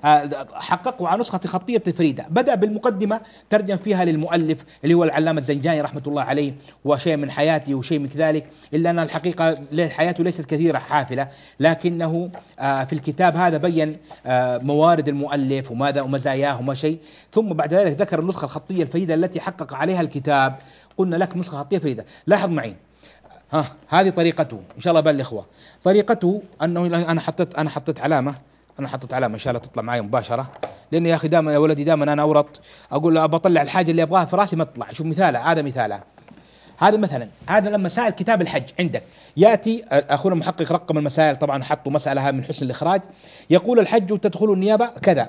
C: حققوا على نسخة خطية فريدة، بدأ بالمقدمة ترجم فيها للمؤلف اللي هو العلامة الزنجاني رحمة الله عليه وشيء من حياته وشيء من ذلك، إلا أن الحقيقة حياته ليست كثيرة حافلة، لكنه في الكتاب هذا بين موارد المؤلف وماذا ومزاياه وما شيء. ثم بعد ذلك ذكر النسخة الخطية الفريدة التي حقق عليها الكتاب. قلنا لك نسخة خطية فريدة، لاحظ معي ها هذه طريقته إن شاء الله بالإخوة. طريقته أنه أنا حطيت أنا حطيت علامة أنا حطيت علامة إن شاء الله تطلع معي مباشرة، لأن يا أخي دائما يا ولدي دائما أنا أورط أقول أبى أطلع الحاجة اللي أبغاها في راسي ما تطلع. شوف مثالها، هذا مثالها. هذا مثلا هذا لما سائل كتاب الحج عندك يأتي أخونا المحقق رقم المسائل، طبعا حطوا مسألة من حسن الإخراج، يقول الحج تدخل النيابة كذا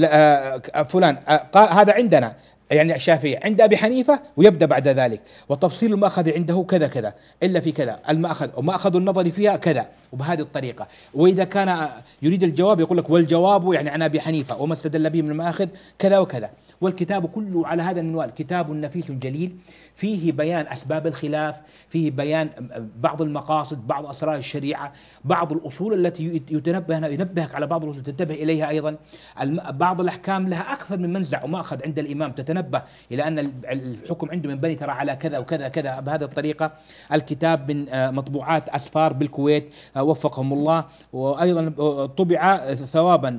C: فلان قال هذا عندنا يعني الشافعي عند أبي حنيفة ويبدأ بعد ذلك وتفصيل المأخذ عنده كذا كذا إلا في كذا المأخذ وما أخذ النظر فيها كذا وبهذه الطريقة. وإذا كان يريد الجواب يقول لك والجواب يعني عن أبي حنيفة وما استدل به من المآخذ كذا وكذا. والكتاب كله على هذا المنوال كتاب نفيس جليل فيه بيان أسباب الخلاف، فيه بيان بعض المقاصد، بعض أسرار الشريعة، بعض الأصول التي يتنبه ينبهك على بعض الأصول تنتبه إليها أيضا. بعض الأحكام لها أكثر من منزع ومأخذ عند الإمام تتنبه إلى أن الحكم عنده من ترى على كذا وكذا كذا بهذه الطريقة. الكتاب من مطبوعات أسفار بالكويت وفقهم الله، وأيضا طبع ثوابا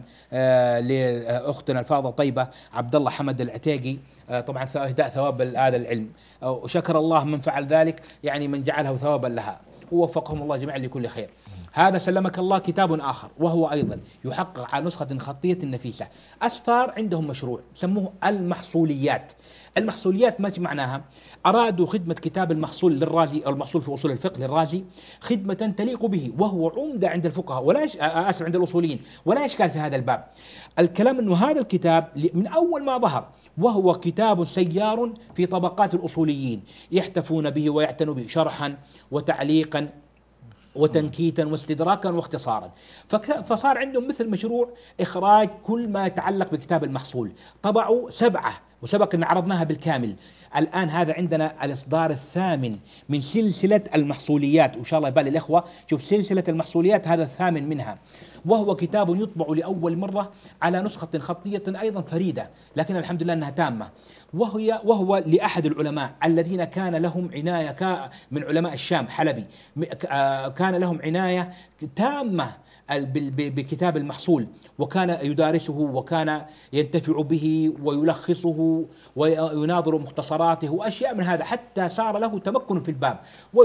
C: لأختنا الفاضلة طيبة عبد الله حمد العتيقي، طبعا إهداء ثواب هذا العلم، وشكر الله من فعل ذلك يعني من جعله ثوابا لها، ووفقهم الله جميعا لكل خير. هذا سلمك الله كتاب آخر وهو أيضا يحقق على نسخة خطية نفيسة. أسفار عندهم مشروع سموه المحصوليات. المحصوليات ما معناها؟ أرادوا خدمة كتاب المحصول للرازي أو المحصول في أصول الفقه للرازي خدمة تليق به، وهو عمدة عند الفقهاء ولا يش... آسف عند الأصوليين ولا إشكال في هذا الباب. الكلام أنه هذا الكتاب من أول ما ظهر وهو كتاب سيار في طبقات الأصوليين يحتفون به ويعتنوا به شرحا وتعليقا وتنكيتا واستدراكا واختصارا. فصار عندهم مثل مشروع إخراج كل ما يتعلق بكتاب المحصول. طبعوا سبعة وسبق أن عرضناها بالكامل. الآن هذا عندنا الإصدار الثامن من سلسلة المحصوليات، وإن شاء الله يبالي الإخوة شوف سلسلة المحصوليات هذا الثامن منها، وهو كتاب يطبع لأول مرة على نسخة خطية أيضا فريدة، لكن الحمد لله أنها تامة، وهي وهو لأحد العلماء الذين كان لهم عناية من علماء الشام حلبي، كان لهم عناية تامة بكتاب المحصول، وكان يدارسه وكان ينتفع به ويلخصه ويناظر مختصراته وأشياء من هذا، حتى صار له تمكن في الباب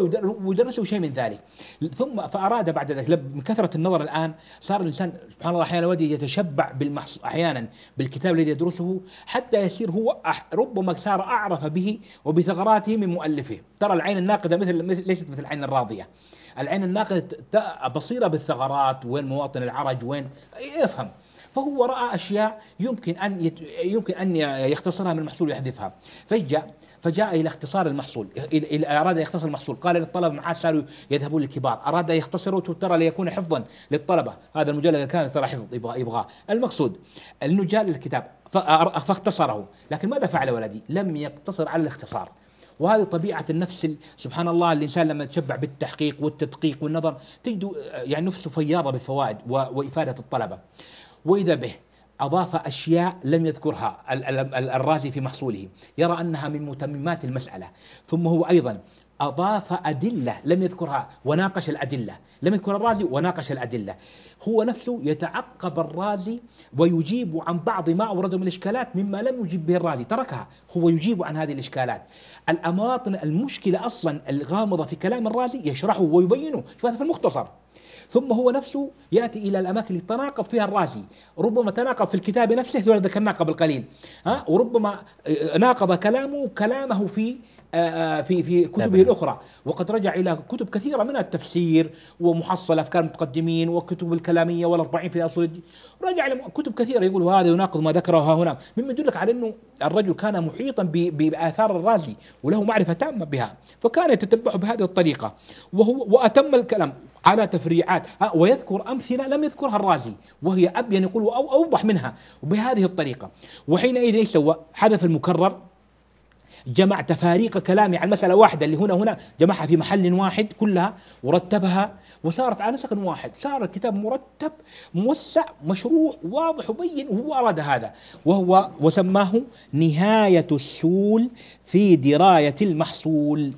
C: ويدرسه شيء من ذلك. ثم فأراد بعد ذلك من كثرة النظر الآن صار الإنسان سبحان الله أحيانا ودي يتشبع بالمحصول أحيانا بالكتاب الذي يدرسه، حتى يصير هو ربما صار أعرف به وبثغراته من مؤلفه. ترى العين الناقدة مثل ليست مثل العين الراضية، العين الناقدة بصيرة بالثغرات وين مواطن العرج وين يفهم، فهو رأى أشياء يمكن أن يت... يمكن أن يختصرها من المحصول ويحذفها، فجاء فجاء إلى اختصار المحصول، إلى أراد يختصر المحصول، قال للطلبة معاه صاروا يذهبون للكبار، أراد يختصره ترى ليكون حفظا للطلبة، هذا المجلد كان ترى حفظ يبغى يبغاه، المقصود أنه جاء للكتاب فاختصره، لكن ماذا فعل ولدي؟ لم يقتصر على الاختصار. وهذه طبيعة النفس سبحان الله، الإنسان لما يتشبع بالتحقيق والتدقيق والنظر تجد يعني نفسه فياضة بالفوائد وإفادة الطلبة. وإذا به أضاف أشياء لم يذكرها الرازي في محصوله، يرى أنها من متممات المسألة، ثم هو أيضا أضاف أدلة لم يذكرها وناقش الأدلة، لم يذكر الرازي وناقش الأدلة، هو نفسه يتعقب الرازي ويجيب عن بعض ما أورده من الإشكالات مما لم يجيب به الرازي، تركها هو يجيب عن هذه الإشكالات. الأماطن المشكلة أصلا الغامضة في كلام الرازي يشرحه ويبينه، شوف هذا في المختصر. ثم هو نفسه يأتي إلى الأماكن اللي تناقض فيها الرازي، ربما تناقض في الكتاب نفسه ذكرنا ذكرناه قبل قليل، ها، وربما ناقض كلامه كلامه في في في كتبه الأخرى، وقد رجع إلى كتب كثيرة منها التفسير ومحصل أفكار المتقدمين وكتب الكلامية والأربعين في أصول، رجع إلى كتب كثيرة يقول هذا يناقض ما ذكره ها هنا، مما يدلك على أنه الرجل كان محيطا بآثار الرازي وله معرفة تامة بها، فكان يتتبع بهذه الطريقة، وهو وأتم الكلام على تفريعات ويذكر أمثلة لم يذكرها الرازي وهي أبين يقول أو أوضح منها، وبهذه الطريقة. وحينئذ ايش سوى؟ حدث المكرر، جمع تفاريق كلامي عن مسألة واحدة اللي هنا هنا جمعها في محل واحد كلها ورتبها وصارت على نسق واحد، صار الكتاب مرتب موسع مشروع واضح وبين، وهو أراد هذا، وهو وسماه نهاية السول في دراية المحصول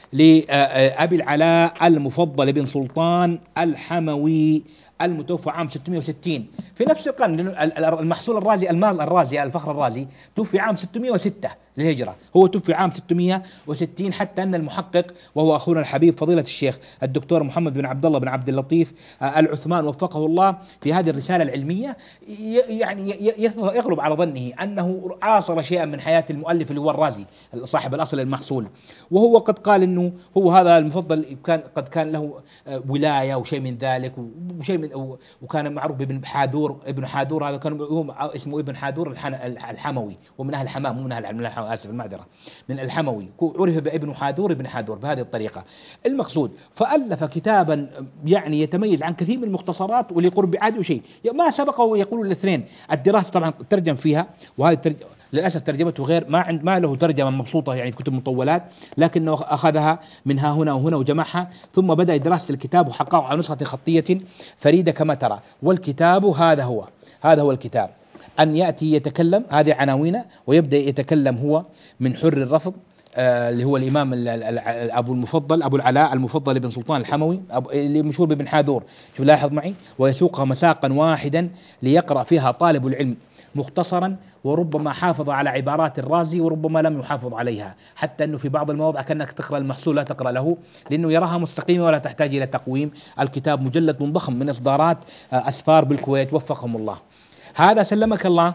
C: لأبي العلاء المفضل بن سلطان الحموي المتوفى عام ستمائة وستين في نفس القرن. المحصول الرازي المال الرازي الفخر الرازي توفي عام ستمائة وستة للهجرة، هو توفي عام ستمائة وستين، حتى أن المحقق وهو أخونا الحبيب فضيلة الشيخ الدكتور محمد بن عبد الله بن عبد اللطيف العثمان وفقه الله في هذه الرسالة العلمية يعني يغلب على ظنه أنه عاصر شيئا من حياة المؤلف اللي هو الرازي صاحب الأصل المحصول، وهو قد قال أنه هو هذا المفضل كان قد كان له ولاية وشيء من ذلك وشيء من وكان معروف بابن حاذور، ابن حاذور هذا كان اسمه ابن حاذور الحموي ومن أهل الحمام ومن أهل آسف المعذرة من الحموي، عرف بابن حاذور ابن حاذور بهذه الطريقة. المقصود فألف كتابا يعني يتميز عن كثير من المختصرات ولقرب عهده شيء ما سبقه، يقولون الاثنين الدراسة طبعا ترجم فيها، وهذه الترج... للأسف ترجمته غير ما عند ما له ترجمة مبسوطة يعني كتب مطولات، لكنه أخذها منها هنا وهنا وجمعها، ثم بدأ دراسة الكتاب وحققه على نسخة خطية فريدة كما ترى. والكتاب هذا هو هذا هو الكتاب، أن يأتي يتكلم هذه عناوينه ويبدأ يتكلم هو من حر الرفض آه اللي هو الإمام أبو المفضل أبو العلاء المفضل بن سلطان الحموي اللي مشهور بابن حاذور، شوف لاحظ معي، ويسوقها مساقا واحدا ليقرأ فيها طالب العلم مختصرا، وربما حافظ على عبارات الرازي وربما لم يحافظ عليها، حتى أنه في بعض المواضع كأنك تقرأ المحصول لا تقرأ له، لأنه يراها مستقيمة ولا تحتاج إلى تقويم. الكتاب مجلد ضخم من إصدارات أسفار بالكويت وفقهم الله. هذا سلمك الله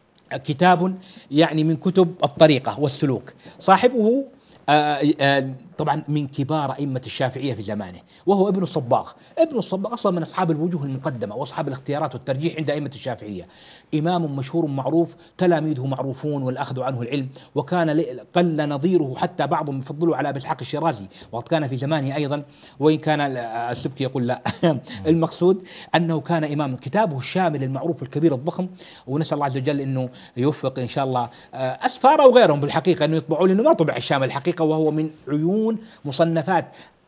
C: كتاب يعني من كتب الطريقة والسلوك، صاحبه طبعا من كبار أئمة الشافعية في زمانه، وهو ابن الصباغ. ابن الصباغ أصلا من أصحاب الوجوه المقدمة وأصحاب الاختيارات والترجيح عند أئمة الشافعية، إمام مشهور معروف، تلاميذه معروفون والأخذ عنه العلم، وكان قل نظيره، حتى بعضهم يفضلوا على أبي إسحاق الشيرازي وقد كان في زمانه أيضا، وإن كان السبكي يقول لا. المقصود أنه كان إمام. كتابه الشامل المعروف الكبير الضخم، ونسأل الله عز وجل أنه يوفق إن شاء الله أسفاره وغيرهم بالحقيقة أنه يطبعوا، لأنه ما طبع الشامل الحقيقة، وهو من عيون مصنفات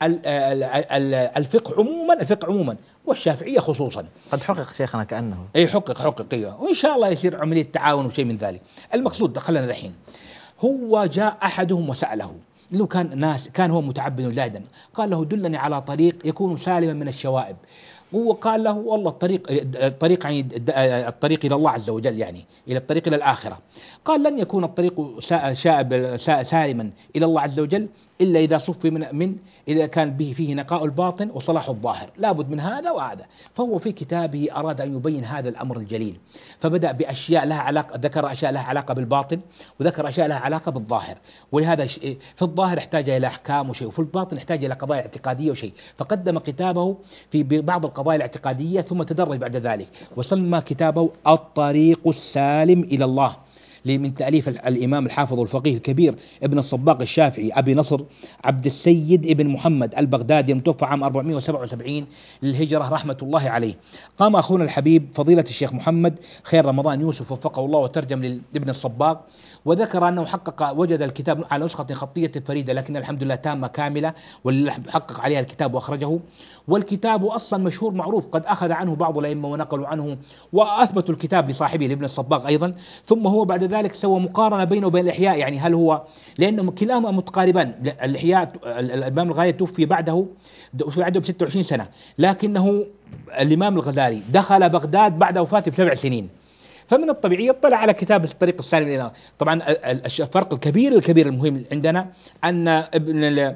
C: الفقه عموما، الفقه عموما والشافعية خصوصا.
B: قد حقق شيخنا كأنه
C: أي حقق حقق أيوه، وإن شاء الله يصير عملية تعاون وشيء من ذلك. المقصود دخلنا الحين، هو جاء أحدهم وسأله، لو كان ناس كان هو متعبد زاهدا، قال له دلني على طريق يكون سالما من الشوائب. هو قال له والله الطريق الطريق يعني الطريق إلى الله عز وجل، يعني إلى الطريق إلى الآخرة. قال لن يكون الطريق شائب سالما إلى الله عز وجل إلا إذا صفي من, من إذا كان به فيه نقاء الباطن وصلاح الظاهر، لابد من هذا وهذا. فهو في كتابه أراد أن يبين هذا الأمر الجليل، فبدأ بأشياء لها علاقة، ذكر أشياء لها علاقة بالباطن، وذكر أشياء لها علاقة بالظاهر. ولهذا في الظاهر احتاج إلى أحكام وشيء، وفي الباطن احتاج إلى قضايا اعتقادية وشيء، فقدم كتابه في بعض القضايا الاعتقادية ثم تدرج بعد ذلك، وسمى كتابه الطريق السالم إلى الله، من تأليف الإمام الحافظ والفقيه الكبير ابن الصباغ الشافعي أبي نصر عبد السيد ابن محمد البغدادي، المتوفى عام أربعمائة وسبعة وسبعين للهجرة رحمة الله عليه. قام أخونا الحبيب فضيلة الشيخ محمد خير رمضان يوسف وفقه الله وترجم لابن الصباغ، وذكر أنه حقق وجد الكتاب على نسخة خطية فريدة، لكن الحمد لله تامة كاملة، واللي حقق عليها الكتاب وأخرجه. والكتاب أصلا مشهور معروف، قد أخذ عنه بعض الأئمة ونقلوا عنه وأثبتوا الكتاب لصاحبه لابن الصباغ أيضا. ثم هو بعد ذلك سوى مقارنة بينه وبين الإحياء، يعني هل هو، لأنهم كلاهما متقاربان. الإحياء الإمام الغزالي توفي بعده توفي بعده ب ستة وعشرين سنة، لكنه الإمام الغزالي دخل بغداد بعد وفاته بسبع سنين، فمن الطبيعي يطلع على كتاب الطريق السالم إلى الله. طبعا الفرق الكبير الكبير المهم عندنا أن ابن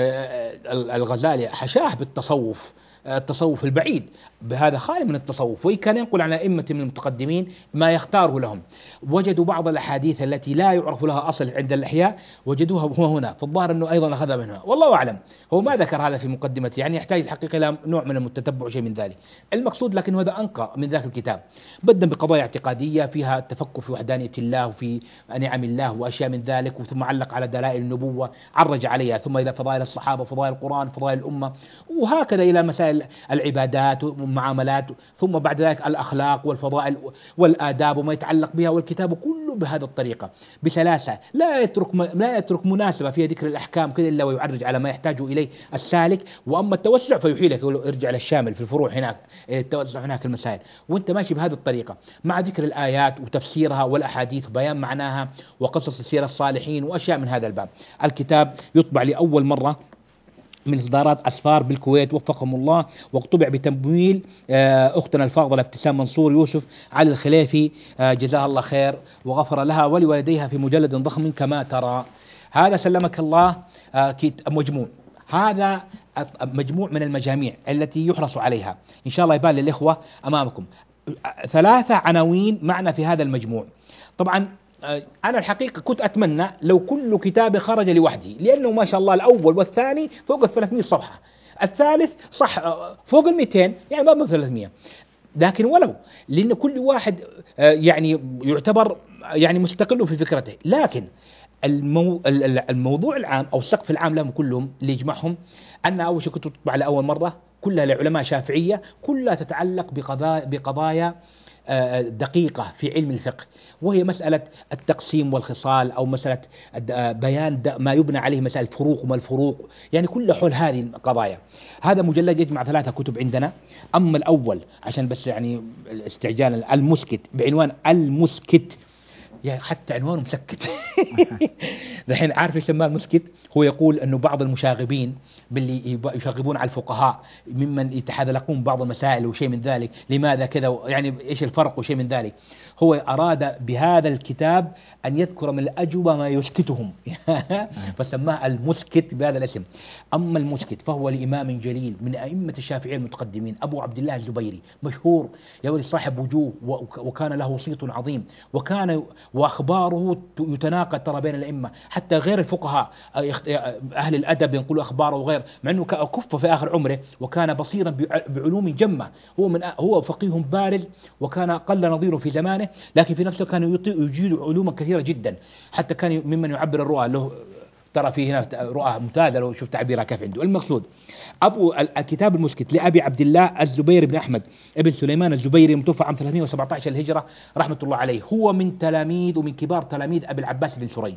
C: الغزالي حشاه بالتصوف، التصوف البعيد، بهذا خالي من التصوف، وإن كان ينقل عن أئمة من المتقدمين ما يختاره لهم. وجدوا بعض الأحاديث التي لا يعرف لها أصل عند الإحياء وجدوها هو هنا، فالظاهر أنه أيضا أخذها منها، والله أعلم. هو ما ذكر هذا في مقدمته، يعني يحتاج الحقيقة إلى نوع من التتبع شيء من ذلك. المقصود لكن هذا أنقى من ذاك الكتاب، بدأ بقضايا اعتقادية فيها التفكر في وحدانية الله وفي نعم الله وأشياء من ذلك، ثم علق على دلائل النبوة عرج عليها، ثم إلى فضائل الصحابة، فضائل القرآن، فضائل الأمة، وهكذا إلى مسائل العبادات والمعاملات، ثم بعد ذلك الأخلاق والفضائل والآداب وما يتعلق بها. والكتاب كله بهذه الطريقة بسلاسة، لا يترك لا يترك مناسبة فيها ذكر الأحكام كذا إلا ويعرج على ما يحتاج إليه السالك. وأما التوسع فيحيلك، يقول ارجع للشامل في الفروع هناك، التوسع هناك المسائل، وأنت ماشي بهذه الطريقة مع ذكر الآيات وتفسيرها والأحاديث وبيان معناها وقصص السيرة الصالحين وأشياء من هذا الباب. الكتاب يطبع لأول مرة من إصدارات أسفار بالكويت وفقهم الله، وطبع بتمويل أختنا الفاضلة ابتسام منصور يوسف علي الخليفي جزاها الله خير وغفر لها ولوالديها في مجلد ضخم كما ترى. هذا سلمك الله مجموع، هذا مجموع من المجاميع التي يحرص عليها، إن شاء الله يبان للإخوة أمامكم ثلاثة عناوين معنا في هذا المجموع. طبعا أنا الحقيقة كنت أتمنى لو كل كتاب خرج لوحده، لأنه ما شاء الله الأول والثاني فوق الثلاثمائة صفحة، الثالث صح فوق المئتين، يعني ما من ثلاثمائة، لكن ولو لأن كل واحد يعني يعتبر يعني مستقل في فكرته. لكن المو الموضوع العام أو السقف العام لهم كلهم اللي يجمعهم أن أول شيء كنت تطبع لأول مرة كلها لعلماء شافعية، كلها تتعلق بقضايا, بقضايا دقيقة في علم الفقه، وهي مسألة التقسيم والخصال، أو مسألة بيان ما يبنى عليه مسائل الفروق وما الفروق، يعني كل حول هذه القضايا. هذا مجلد يجمع ثلاثة كتب عندنا. أما الأول عشان بس يعني استعجالا، المسكت بعنوان المسكت، يعني حتى عنوانه مسكت. الحين عارف ايش سماه المسكت؟ هو يقول انه بعض المشاغبين باللي يشاغبون على الفقهاء ممن يتحدثون بعض المسائل وشيء من ذلك، لماذا كذا، يعني ايش الفرق وشيء من ذلك. هو اراد بهذا الكتاب ان يذكر من الاجوبه ما يسكتهم، فسماه المسكت بهذا الاسم. اما المسكت فهو لامام جليل من ائمه الشافعيه المتقدمين، ابو عبد الله الزبيري، مشهور يقول صاحب وجوه، وكان له صيت عظيم، وكان واخباره تعاقد ترى بين الأئمة، حتى غير الفقهاء أهل الأدب ينقلوا أخباره وغير، مع أنه كف في آخر عمره وكان بصيرا بعلوم جمة، هو من هو فقيه بارز وكان قل نظيره في زمانه، لكن في نفسه كان يجيد علوما كثيرة جدا، حتى كان ممن يعبر الرؤى له، ترى فيه هنا رؤى ممتازة لو شوف تعبيرها كيف عنده. المقصود أبو الكتاب المسكت لأبي عبد الله الزبير بن أحمد ابن سليمان الزبيري، متوفى عام ثلاثمائة وسبعة عشر الهجرة رحمة الله عليه، هو من تلاميذ ومن كبار تلاميذ أبي العباس بن سريج،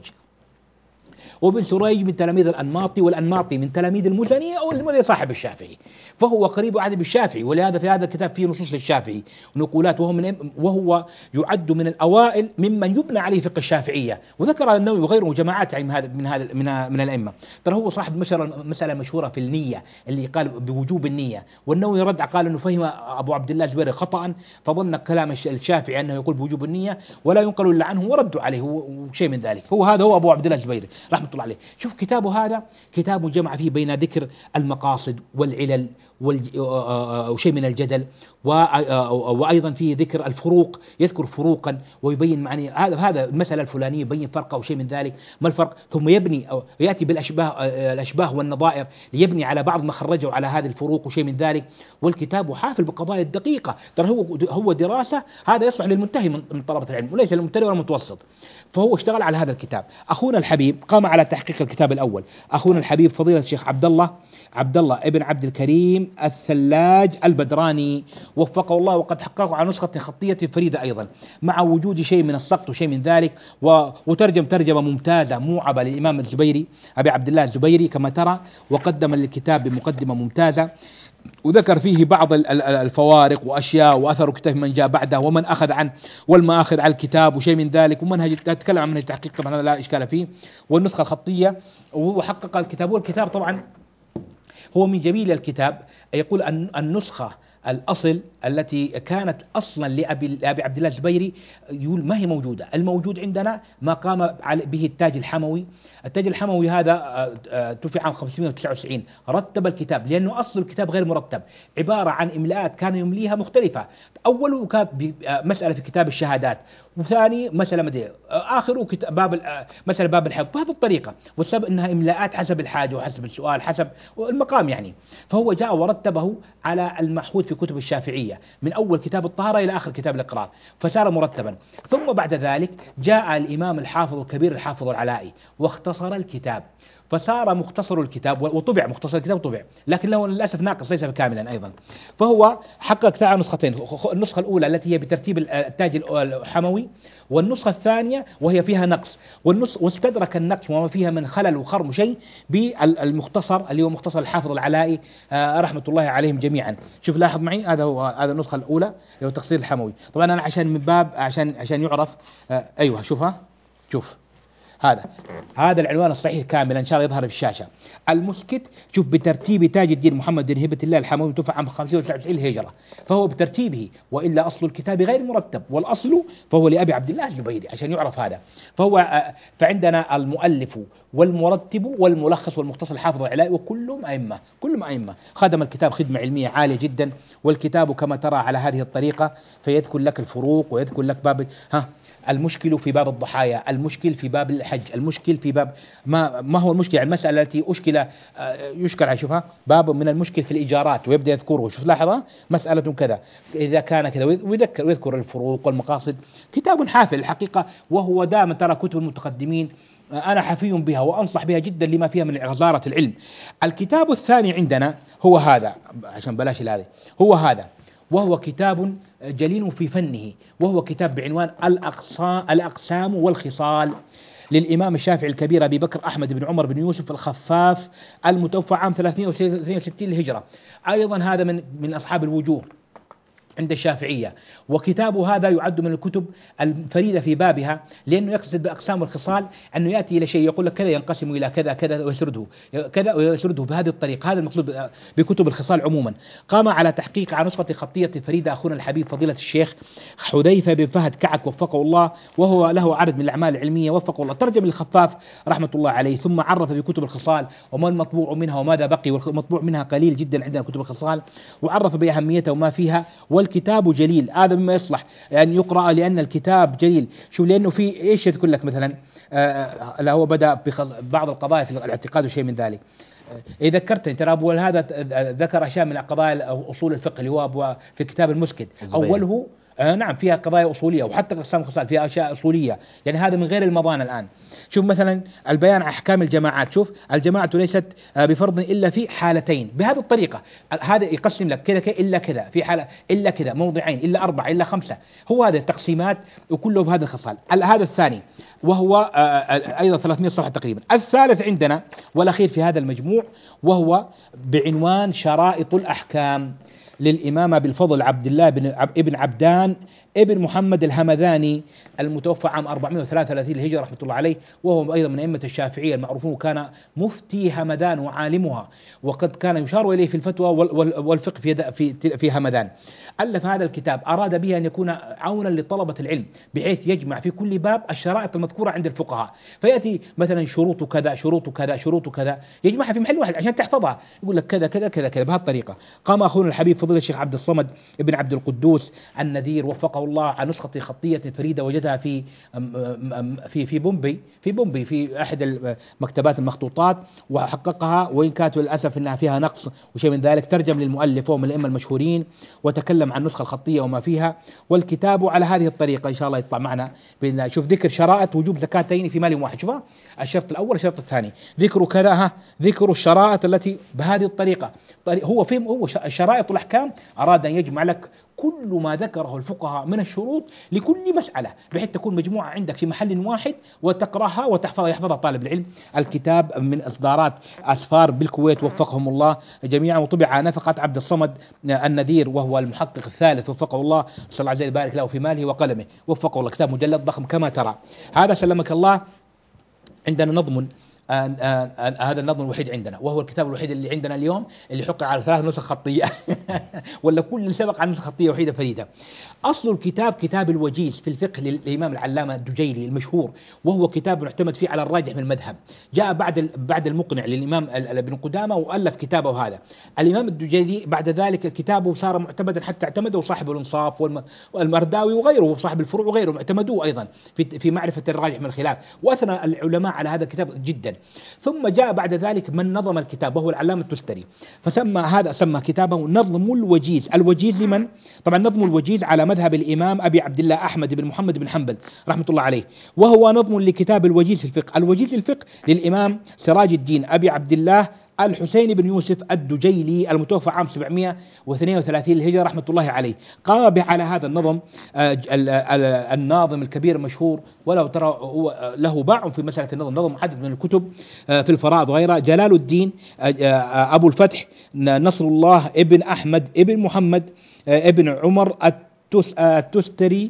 C: وابن سريج من تلاميذ الأنماطي، والأنماطي من تلاميذ المزني أو المزني صاحب الشافعي، فهو قريب عهد بالشافعي، ولهذا في هذا الكتاب فيه نصوص للشافعي ونقولات، وهو من وهو يعد من الأوائل ممن يبنى عليه فقه الشافعية، وذكر النووي وغيره جماعات يعني من هذا من هذا من, من الأئمة. ترى هو صاحب مسألة مشهورة في النية اللي قال بوجوب النية، والنووي رد قال أنه فهم أبو عبد الله الزبيري خطأ، فظن كلام الشافعي أنه يقول بوجوب النية ولا ينقل إلا عنه، وردوا عليه وشيء من ذلك. هو هذا هو أبو عبد الله الزبيري رحمة الله عليه. شوف كتابه هذا كتاب جمع فيه بين ذكر المقاصد والعلل وشيء من الجدل، وأيضا فيه ذكر الفروق، يذكر فروقا ويبين معني هذا هذا المسألة الفلانية، يبين فرق أو شيء من ذلك ما الفرق، ثم يبني أو يأتي بالأشباه الأشباه والنظائر ليبني على بعض ما خرجه على هذه الفروق وشيء من ذلك. والكتاب حافل بقضايا الدقيقة، ترى هو هو دراسة، هذا يصلح للمنتهي من طلبة العلم وليس للمبتدئ ولا المتوسط، فهو اشتغل على هذا الكتاب. أخونا الحبيب قام على تحقيق الكتاب الأول، أخونا الحبيب فضيلة الشيخ عبد الله عبد الله ابن عبد الكريم الثلاج البدراني وفقه الله، وقد حققه على نسخة خطية فريدة أيضا، مع وجود شيء من السقط وشيء من ذلك، وترجم ترجمة ممتازة موعبة للإمام الزبيري أبي عبد الله الزبيري كما ترى، وقدم للكتاب بمقدمة ممتازة، وذكر فيه بعض الفوارق وأشياء وأثر كتاب من جاء بعده ومن أخذ عنه والمآخذ على الكتاب وشيء من ذلك، ومنهج تتكلم عن منهج التحقيق طبعا هذا لا إشكال فيه، والنسخة الخطية، وحقق الكتاب. والكتاب طبعا هو من جميل الكتاب يقول أن النسخة الأصل التي كانت أصلا لأبي, لأبي عبد الله الزبيري يقول ما هي موجودة، الموجود عندنا ما قام به التاج الحموي. التاج الحموي هذا توفي عام خمسمائة وتسعة وتسعين، رتب الكتاب لأنه أصل الكتاب غير مرتب، عبارة عن إملاءات كان يمليها مختلفة، أوله كان مسألة في كتاب الشهادات، وثاني مسألة مدينة، آخره باب مسألة باب الحفظ بهذه الطريقة، والسبب أنها إملاءات حسب الحاجة وحسب السؤال حسب المقام يعني. فهو جاء ورتبه على المحفوظ في كتب الشافعية من أول كتاب الطهارة إلى آخر كتاب الإقرار، فصار مرتبا. ثم بعد ذلك جاء الإمام الحافظ الكبير الحافظ العلائي واختصر الكتاب، فصار مختصر الكتاب وطبع مختصر الكتاب وطبع، لكن له للأسف ناقص ليس كاملا أيضا. فهو حقق كتاب نسختين، النسخة الأولى التي هي بترتيب التاج الحموي، والنسخة الثانية وهي فيها نقص، والنص واستدرك النقص وما فيها من خلل وخرم شيء بالمختصر اللي هو مختصر الحافظ العلائي رحمة الله عليهم جميعا. شوف لاحظ معي، هذا هو هذا النسخة الأولى اللي هو تقصير الحموي. طبعا أنا عشان من باب عشان عشان يعرف أيوه شوفها شوف هذا هذا العنوان الصحيح كاملا ان شاء الله يظهر في الشاشه. المسكت شوف بترتيب تاج الدين محمد بن هبة الله الحموي توفى عام خمسمائة وتسعة وتسعين الهجره، فهو بترتيبه، والا اصل الكتاب غير مرتب، والاصل فهو لابي عبد الله الزبيري عشان يعرف هذا. فهو فعندنا المؤلف والمرتب والملخص والمختصر الحافظ العلائي، وكلهم ائمه كلهم ائمه خدم الكتاب خدمه علميه عاليه جدا. والكتاب كما ترى على هذه الطريقه، فيذكر لك الفروق ويذكر لك باب ها المشكل في باب الضحايا، المشكل في باب الحج، المشكل في باب ما ما هو المشكل، يعني المسألة التي أشكل يشكل على شوفها باب من المشكل في الإيجارات ويبدأ يذكره، شوف لاحظة مسألة كذا إذا كان كذا، ويذكر ويذكر الفروق والمقاصد. كتاب حافل الحقيقة، وهو دائما ترى كتب المتقدمين أنا حفي بها وأنصح بها جدا لما فيها من غزارة العلم. الكتاب الثاني عندنا هو هذا، عشان بلاش هذا، هو هذا، وهو كتاب جليل في فنه، وهو كتاب بعنوان الأقسام, الأقسام والخصال للإمام الشافعي الكبير أبي بكر أحمد بن عمر بن يوسف الخفاف المتوفى عام ثلاثمائة واثنين وستين الهجرة، أيضا هذا من من أصحاب الوجوه عند الشافعية. وكتابه هذا يعد من الكتب الفريدة في بابها، لأنه يقصد بأقسام الخصال أنه يأتي إلى شيء يقول لك كذا ينقسم إلى كذا كذا ويسرده كذا ويسرده بهذه الطريقة. هذا المقصود بكتب الخصال عموما. قام على تحقيق على نسخة خطية فريدة أخونا الحبيب فضيلة الشيخ حذيفة بن فهد كعك وفقه الله، وهو له عدد من الأعمال العلمية وفقه الله. ترجم الخفاف رحمة الله عليه، ثم عرف بكتب الخصال وما المطبوع منها وماذا بقي، والمطبوع منها قليل جدا عندنا كتب الخصال، وعرف بأهميتها وما فيها. والكتاب جليل، هذا مما يصلح أن يعني يقرأ لأن الكتاب جليل. شو لأنه في إيش يقول لك مثلا لا هو بدأ ببعض القضايا في الاعتقاد وشيء من ذلك. إذا ذكرتني ترى أبو هذا ذكر أشياء من قضايا أصول الفقه اللي هو في كتاب المسكت أوله آه نعم فيها قضايا أصولية وحتى قسم خصال فيها أشياء أصولية، يعني هذا من غير المضان الآن. شوف مثلا البيان عن أحكام الجماعات، شوف الجماعة ليست آه بفرض إلا في حالتين بهذه الطريقة، هذا يقسم لك كذا كذا إلا كذا في حالة إلا كذا موضعين إلا أربعة إلا خمسة، هو هذه التقسيمات وكله بهذه الخصال. هذا الثاني وهو آه أيضا ثلاثمئة صفحة تقريبا. الثالث عندنا والأخير في هذا المجموع وهو بعنوان شرائط الأحكام للإمام أبي الفضل عبد الله بن ابن عبدان ابن محمد الهمذاني المتوفى عام أربعمئة وثلاثة وثلاثين الهجرة رحمة الله عليه، وهو أيضا من أئمة الشافعية المعروفون، وكان مفتي همدان وعالمها، وقد كان يشار إليه في الفتوى والفقه في في في همدان. ألف هذا الكتاب أراد به أن يكون عونا لطلبة العلم بحيث يجمع في كل باب الشرائط المذكورة عند الفقهاء، فيأتي مثلا شروط كذا شروط كذا شروط كذا يجمعها في محل واحد عشان تحفظها، يقول لك كذا كذا كذا كذا بهذه الطريقة. قام أخونا الحبيب فضيلة الشيخ عبد الصمد ابن عبد القدوس النذير وفقه الله عن نسخة خطية فريدة وجدها في في في بومبي في بومبي في أحد مكتبات المخطوطات وحققها، وإن كانت للأسف أنها فيها نقص وشيء من ذلك. ترجم للمؤلف وهو من الأئمة المشهورين وتكلم عن النسخة الخطية وما فيها، والكتاب على هذه الطريقة إن شاء الله يطلع معنا. شوف ذكر شرائط وجوب زكاتين في مال واحد، شوفها الشرط الأول الشرط الثاني ذكر كذا ها ذكر الشرائط التي بهذه الطريقة. هو فهم هو شرائط الأحكام أراد أن يجمع لك كل ما ذكره الفقهاء من الشروط لكل مسألة بحيث تكون مجموعة عندك في محل واحد وتقرأها وتحفظها يحفظها طالب العلم. الكتاب من إصدارات أسفار بالكويت وفقهم الله جميعا، وطبع على نفقة عبد الصمد النذير وهو المحقق الثالث وفقه الله، صلى الله عليه يبارك له في ماله وقلمه، وفقه الله. كتاب مجلد ضخم كما ترى. هذا سلمك الله عندنا نظم آن آن آن هذا النظم الوحيد عندنا، وهو الكتاب الوحيد اللي عندنا اليوم اللي حقق على ثلاث نسخ خطية ولا كل اللي سبق عن نسخ خطية وحيدة فريدة. أصل الكتاب كتاب الوجيز في الفقه للإمام العلامة الدجيلي المشهور، وهو كتاب معتمد فيه على الراجح من المذهب. جاء بعد بعد المقنع للإمام ابن قدامة وألف كتابه هذا. الإمام الدجيلي بعد ذلك كتابه صار معتمدا حتى اعتمده صاحب الإنصاف والمرداوي وغيره وصاحب الفروع وغيره اعتمدوه أيضا في في معرفة الراجح من الخلاف، وأثنى العلماء على هذا الكتاب جدا. ثم جاء بعد ذلك من نظم الكتاب وهو العلامة التستري، فسمى هذا سمى كتابه نظم الوجيز. الوجيز لمن؟ طبعا نظم الوجيز على مذهب الإمام أبي عبد الله أحمد بن محمد بن حنبل رحمة الله عليه، وهو نظم لكتاب الوجيز في الفقه. الوجيز الفقه للإمام سراج الدين أبي عبد الله الحسين بن يوسف الدجيلي المتوفى عام سبعمئة واثنين وثلاثين الهجرة رحمة الله عليه. قام به على هذا النظم الناظم الكبير المشهور، ولو ترى له باع في مسألة النظم، نظم عدد من الكتب في الفرائض وغيرها. جلال الدين أبو الفتح نصر الله ابن أحمد ابن محمد ابن عمر التستري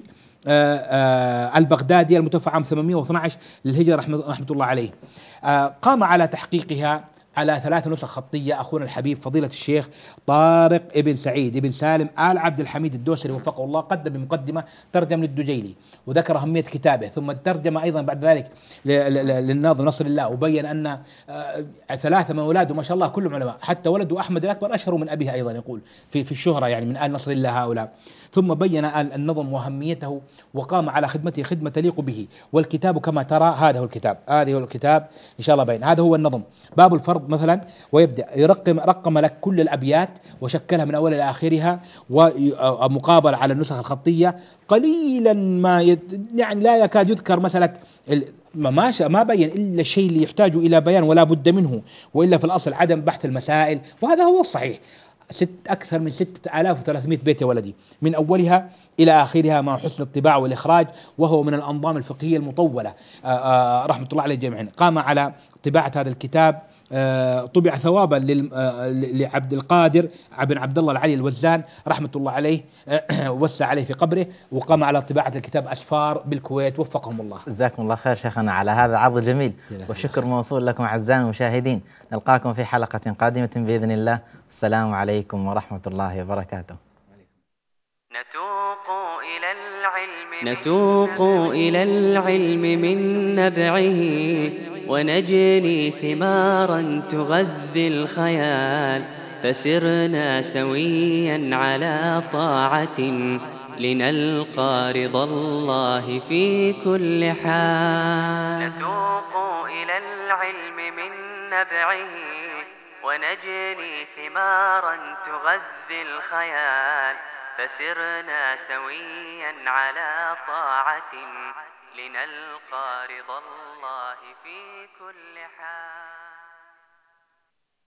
C: البغدادي المتوفى عام ثمانمئة واثني عشر للهجرة رحمة الله عليه. قام على تحقيقها على ثلاث نسخ خطية أخونا الحبيب فضيلة الشيخ طارق ابن سعيد ابن سالم آل عبد الحميد الدوسري وفقه الله. قدم بمقدمة ترجم للدجيلي وذكر أهمية كتابه، ثم ترجم أيضا بعد ذلك للناظم نصر الله، وبين أن ثلاثة من أولاده ما شاء الله كلهم علماء، حتى ولده أحمد الأكبر أشهر من أبيه أيضا يقول في في الشهرة يعني من آل نصر الله هؤلاء. ثم بين النظم وأهميته وقام على خدمته خدمة تليق به. والكتاب كما ترى هذا هو الكتاب، هذا هو الكتاب إن شاء الله بين. هذا هو النظم باب الفرض مثلا، ويبدأ يرقم رقم لك كل الأبيات وشكلها من أولها إلى آخرها، ومقابل على النسخ الخطية قليلا ما يت... يعني لا يكاد يذكر مسألة ما ما بين إلا الشيء اللي يحتاج إلى بيان ولا بد منه، وإلا في الأصل عدم بحث المسائل، وهذا هو الصحيح. ست أكثر من ستة آلاف وثلاثمئة بيت يا ولدي من أولها إلى آخرها مع حسن الطباعة والإخراج، وهو من الأنظام الفقهية المطولة رحمة الله عليه جميعا. قام على طباعة هذا الكتاب، طبع ثوابا لعبد القادر بن عبد الله العلي الوزان رحمة الله عليه، وسع عليه في قبره، وقام على طباعة الكتاب أسفار بالكويت وفقهم الله.
B: جزاكم الله خير شيخنا على هذا العرض الجميل، والشكر موصول لكم أعزائي المشاهدين. نلقاكم في حلقة قادمة بإذن الله. السلام عليكم ورحمة الله وبركاته.
A: نتوق إلى العلم نتوق إلى العلم من نبعه، ونجني ثمارا تغذي الخيال، فسرنا سويا على طاعة لنلقى رضا الله في كل حال. نتوق إلى العلم من نبعه ونجني ثمارا تغذي الخيال، فسرنا سويا على طاعة لنلقى رضا الله في كل حال.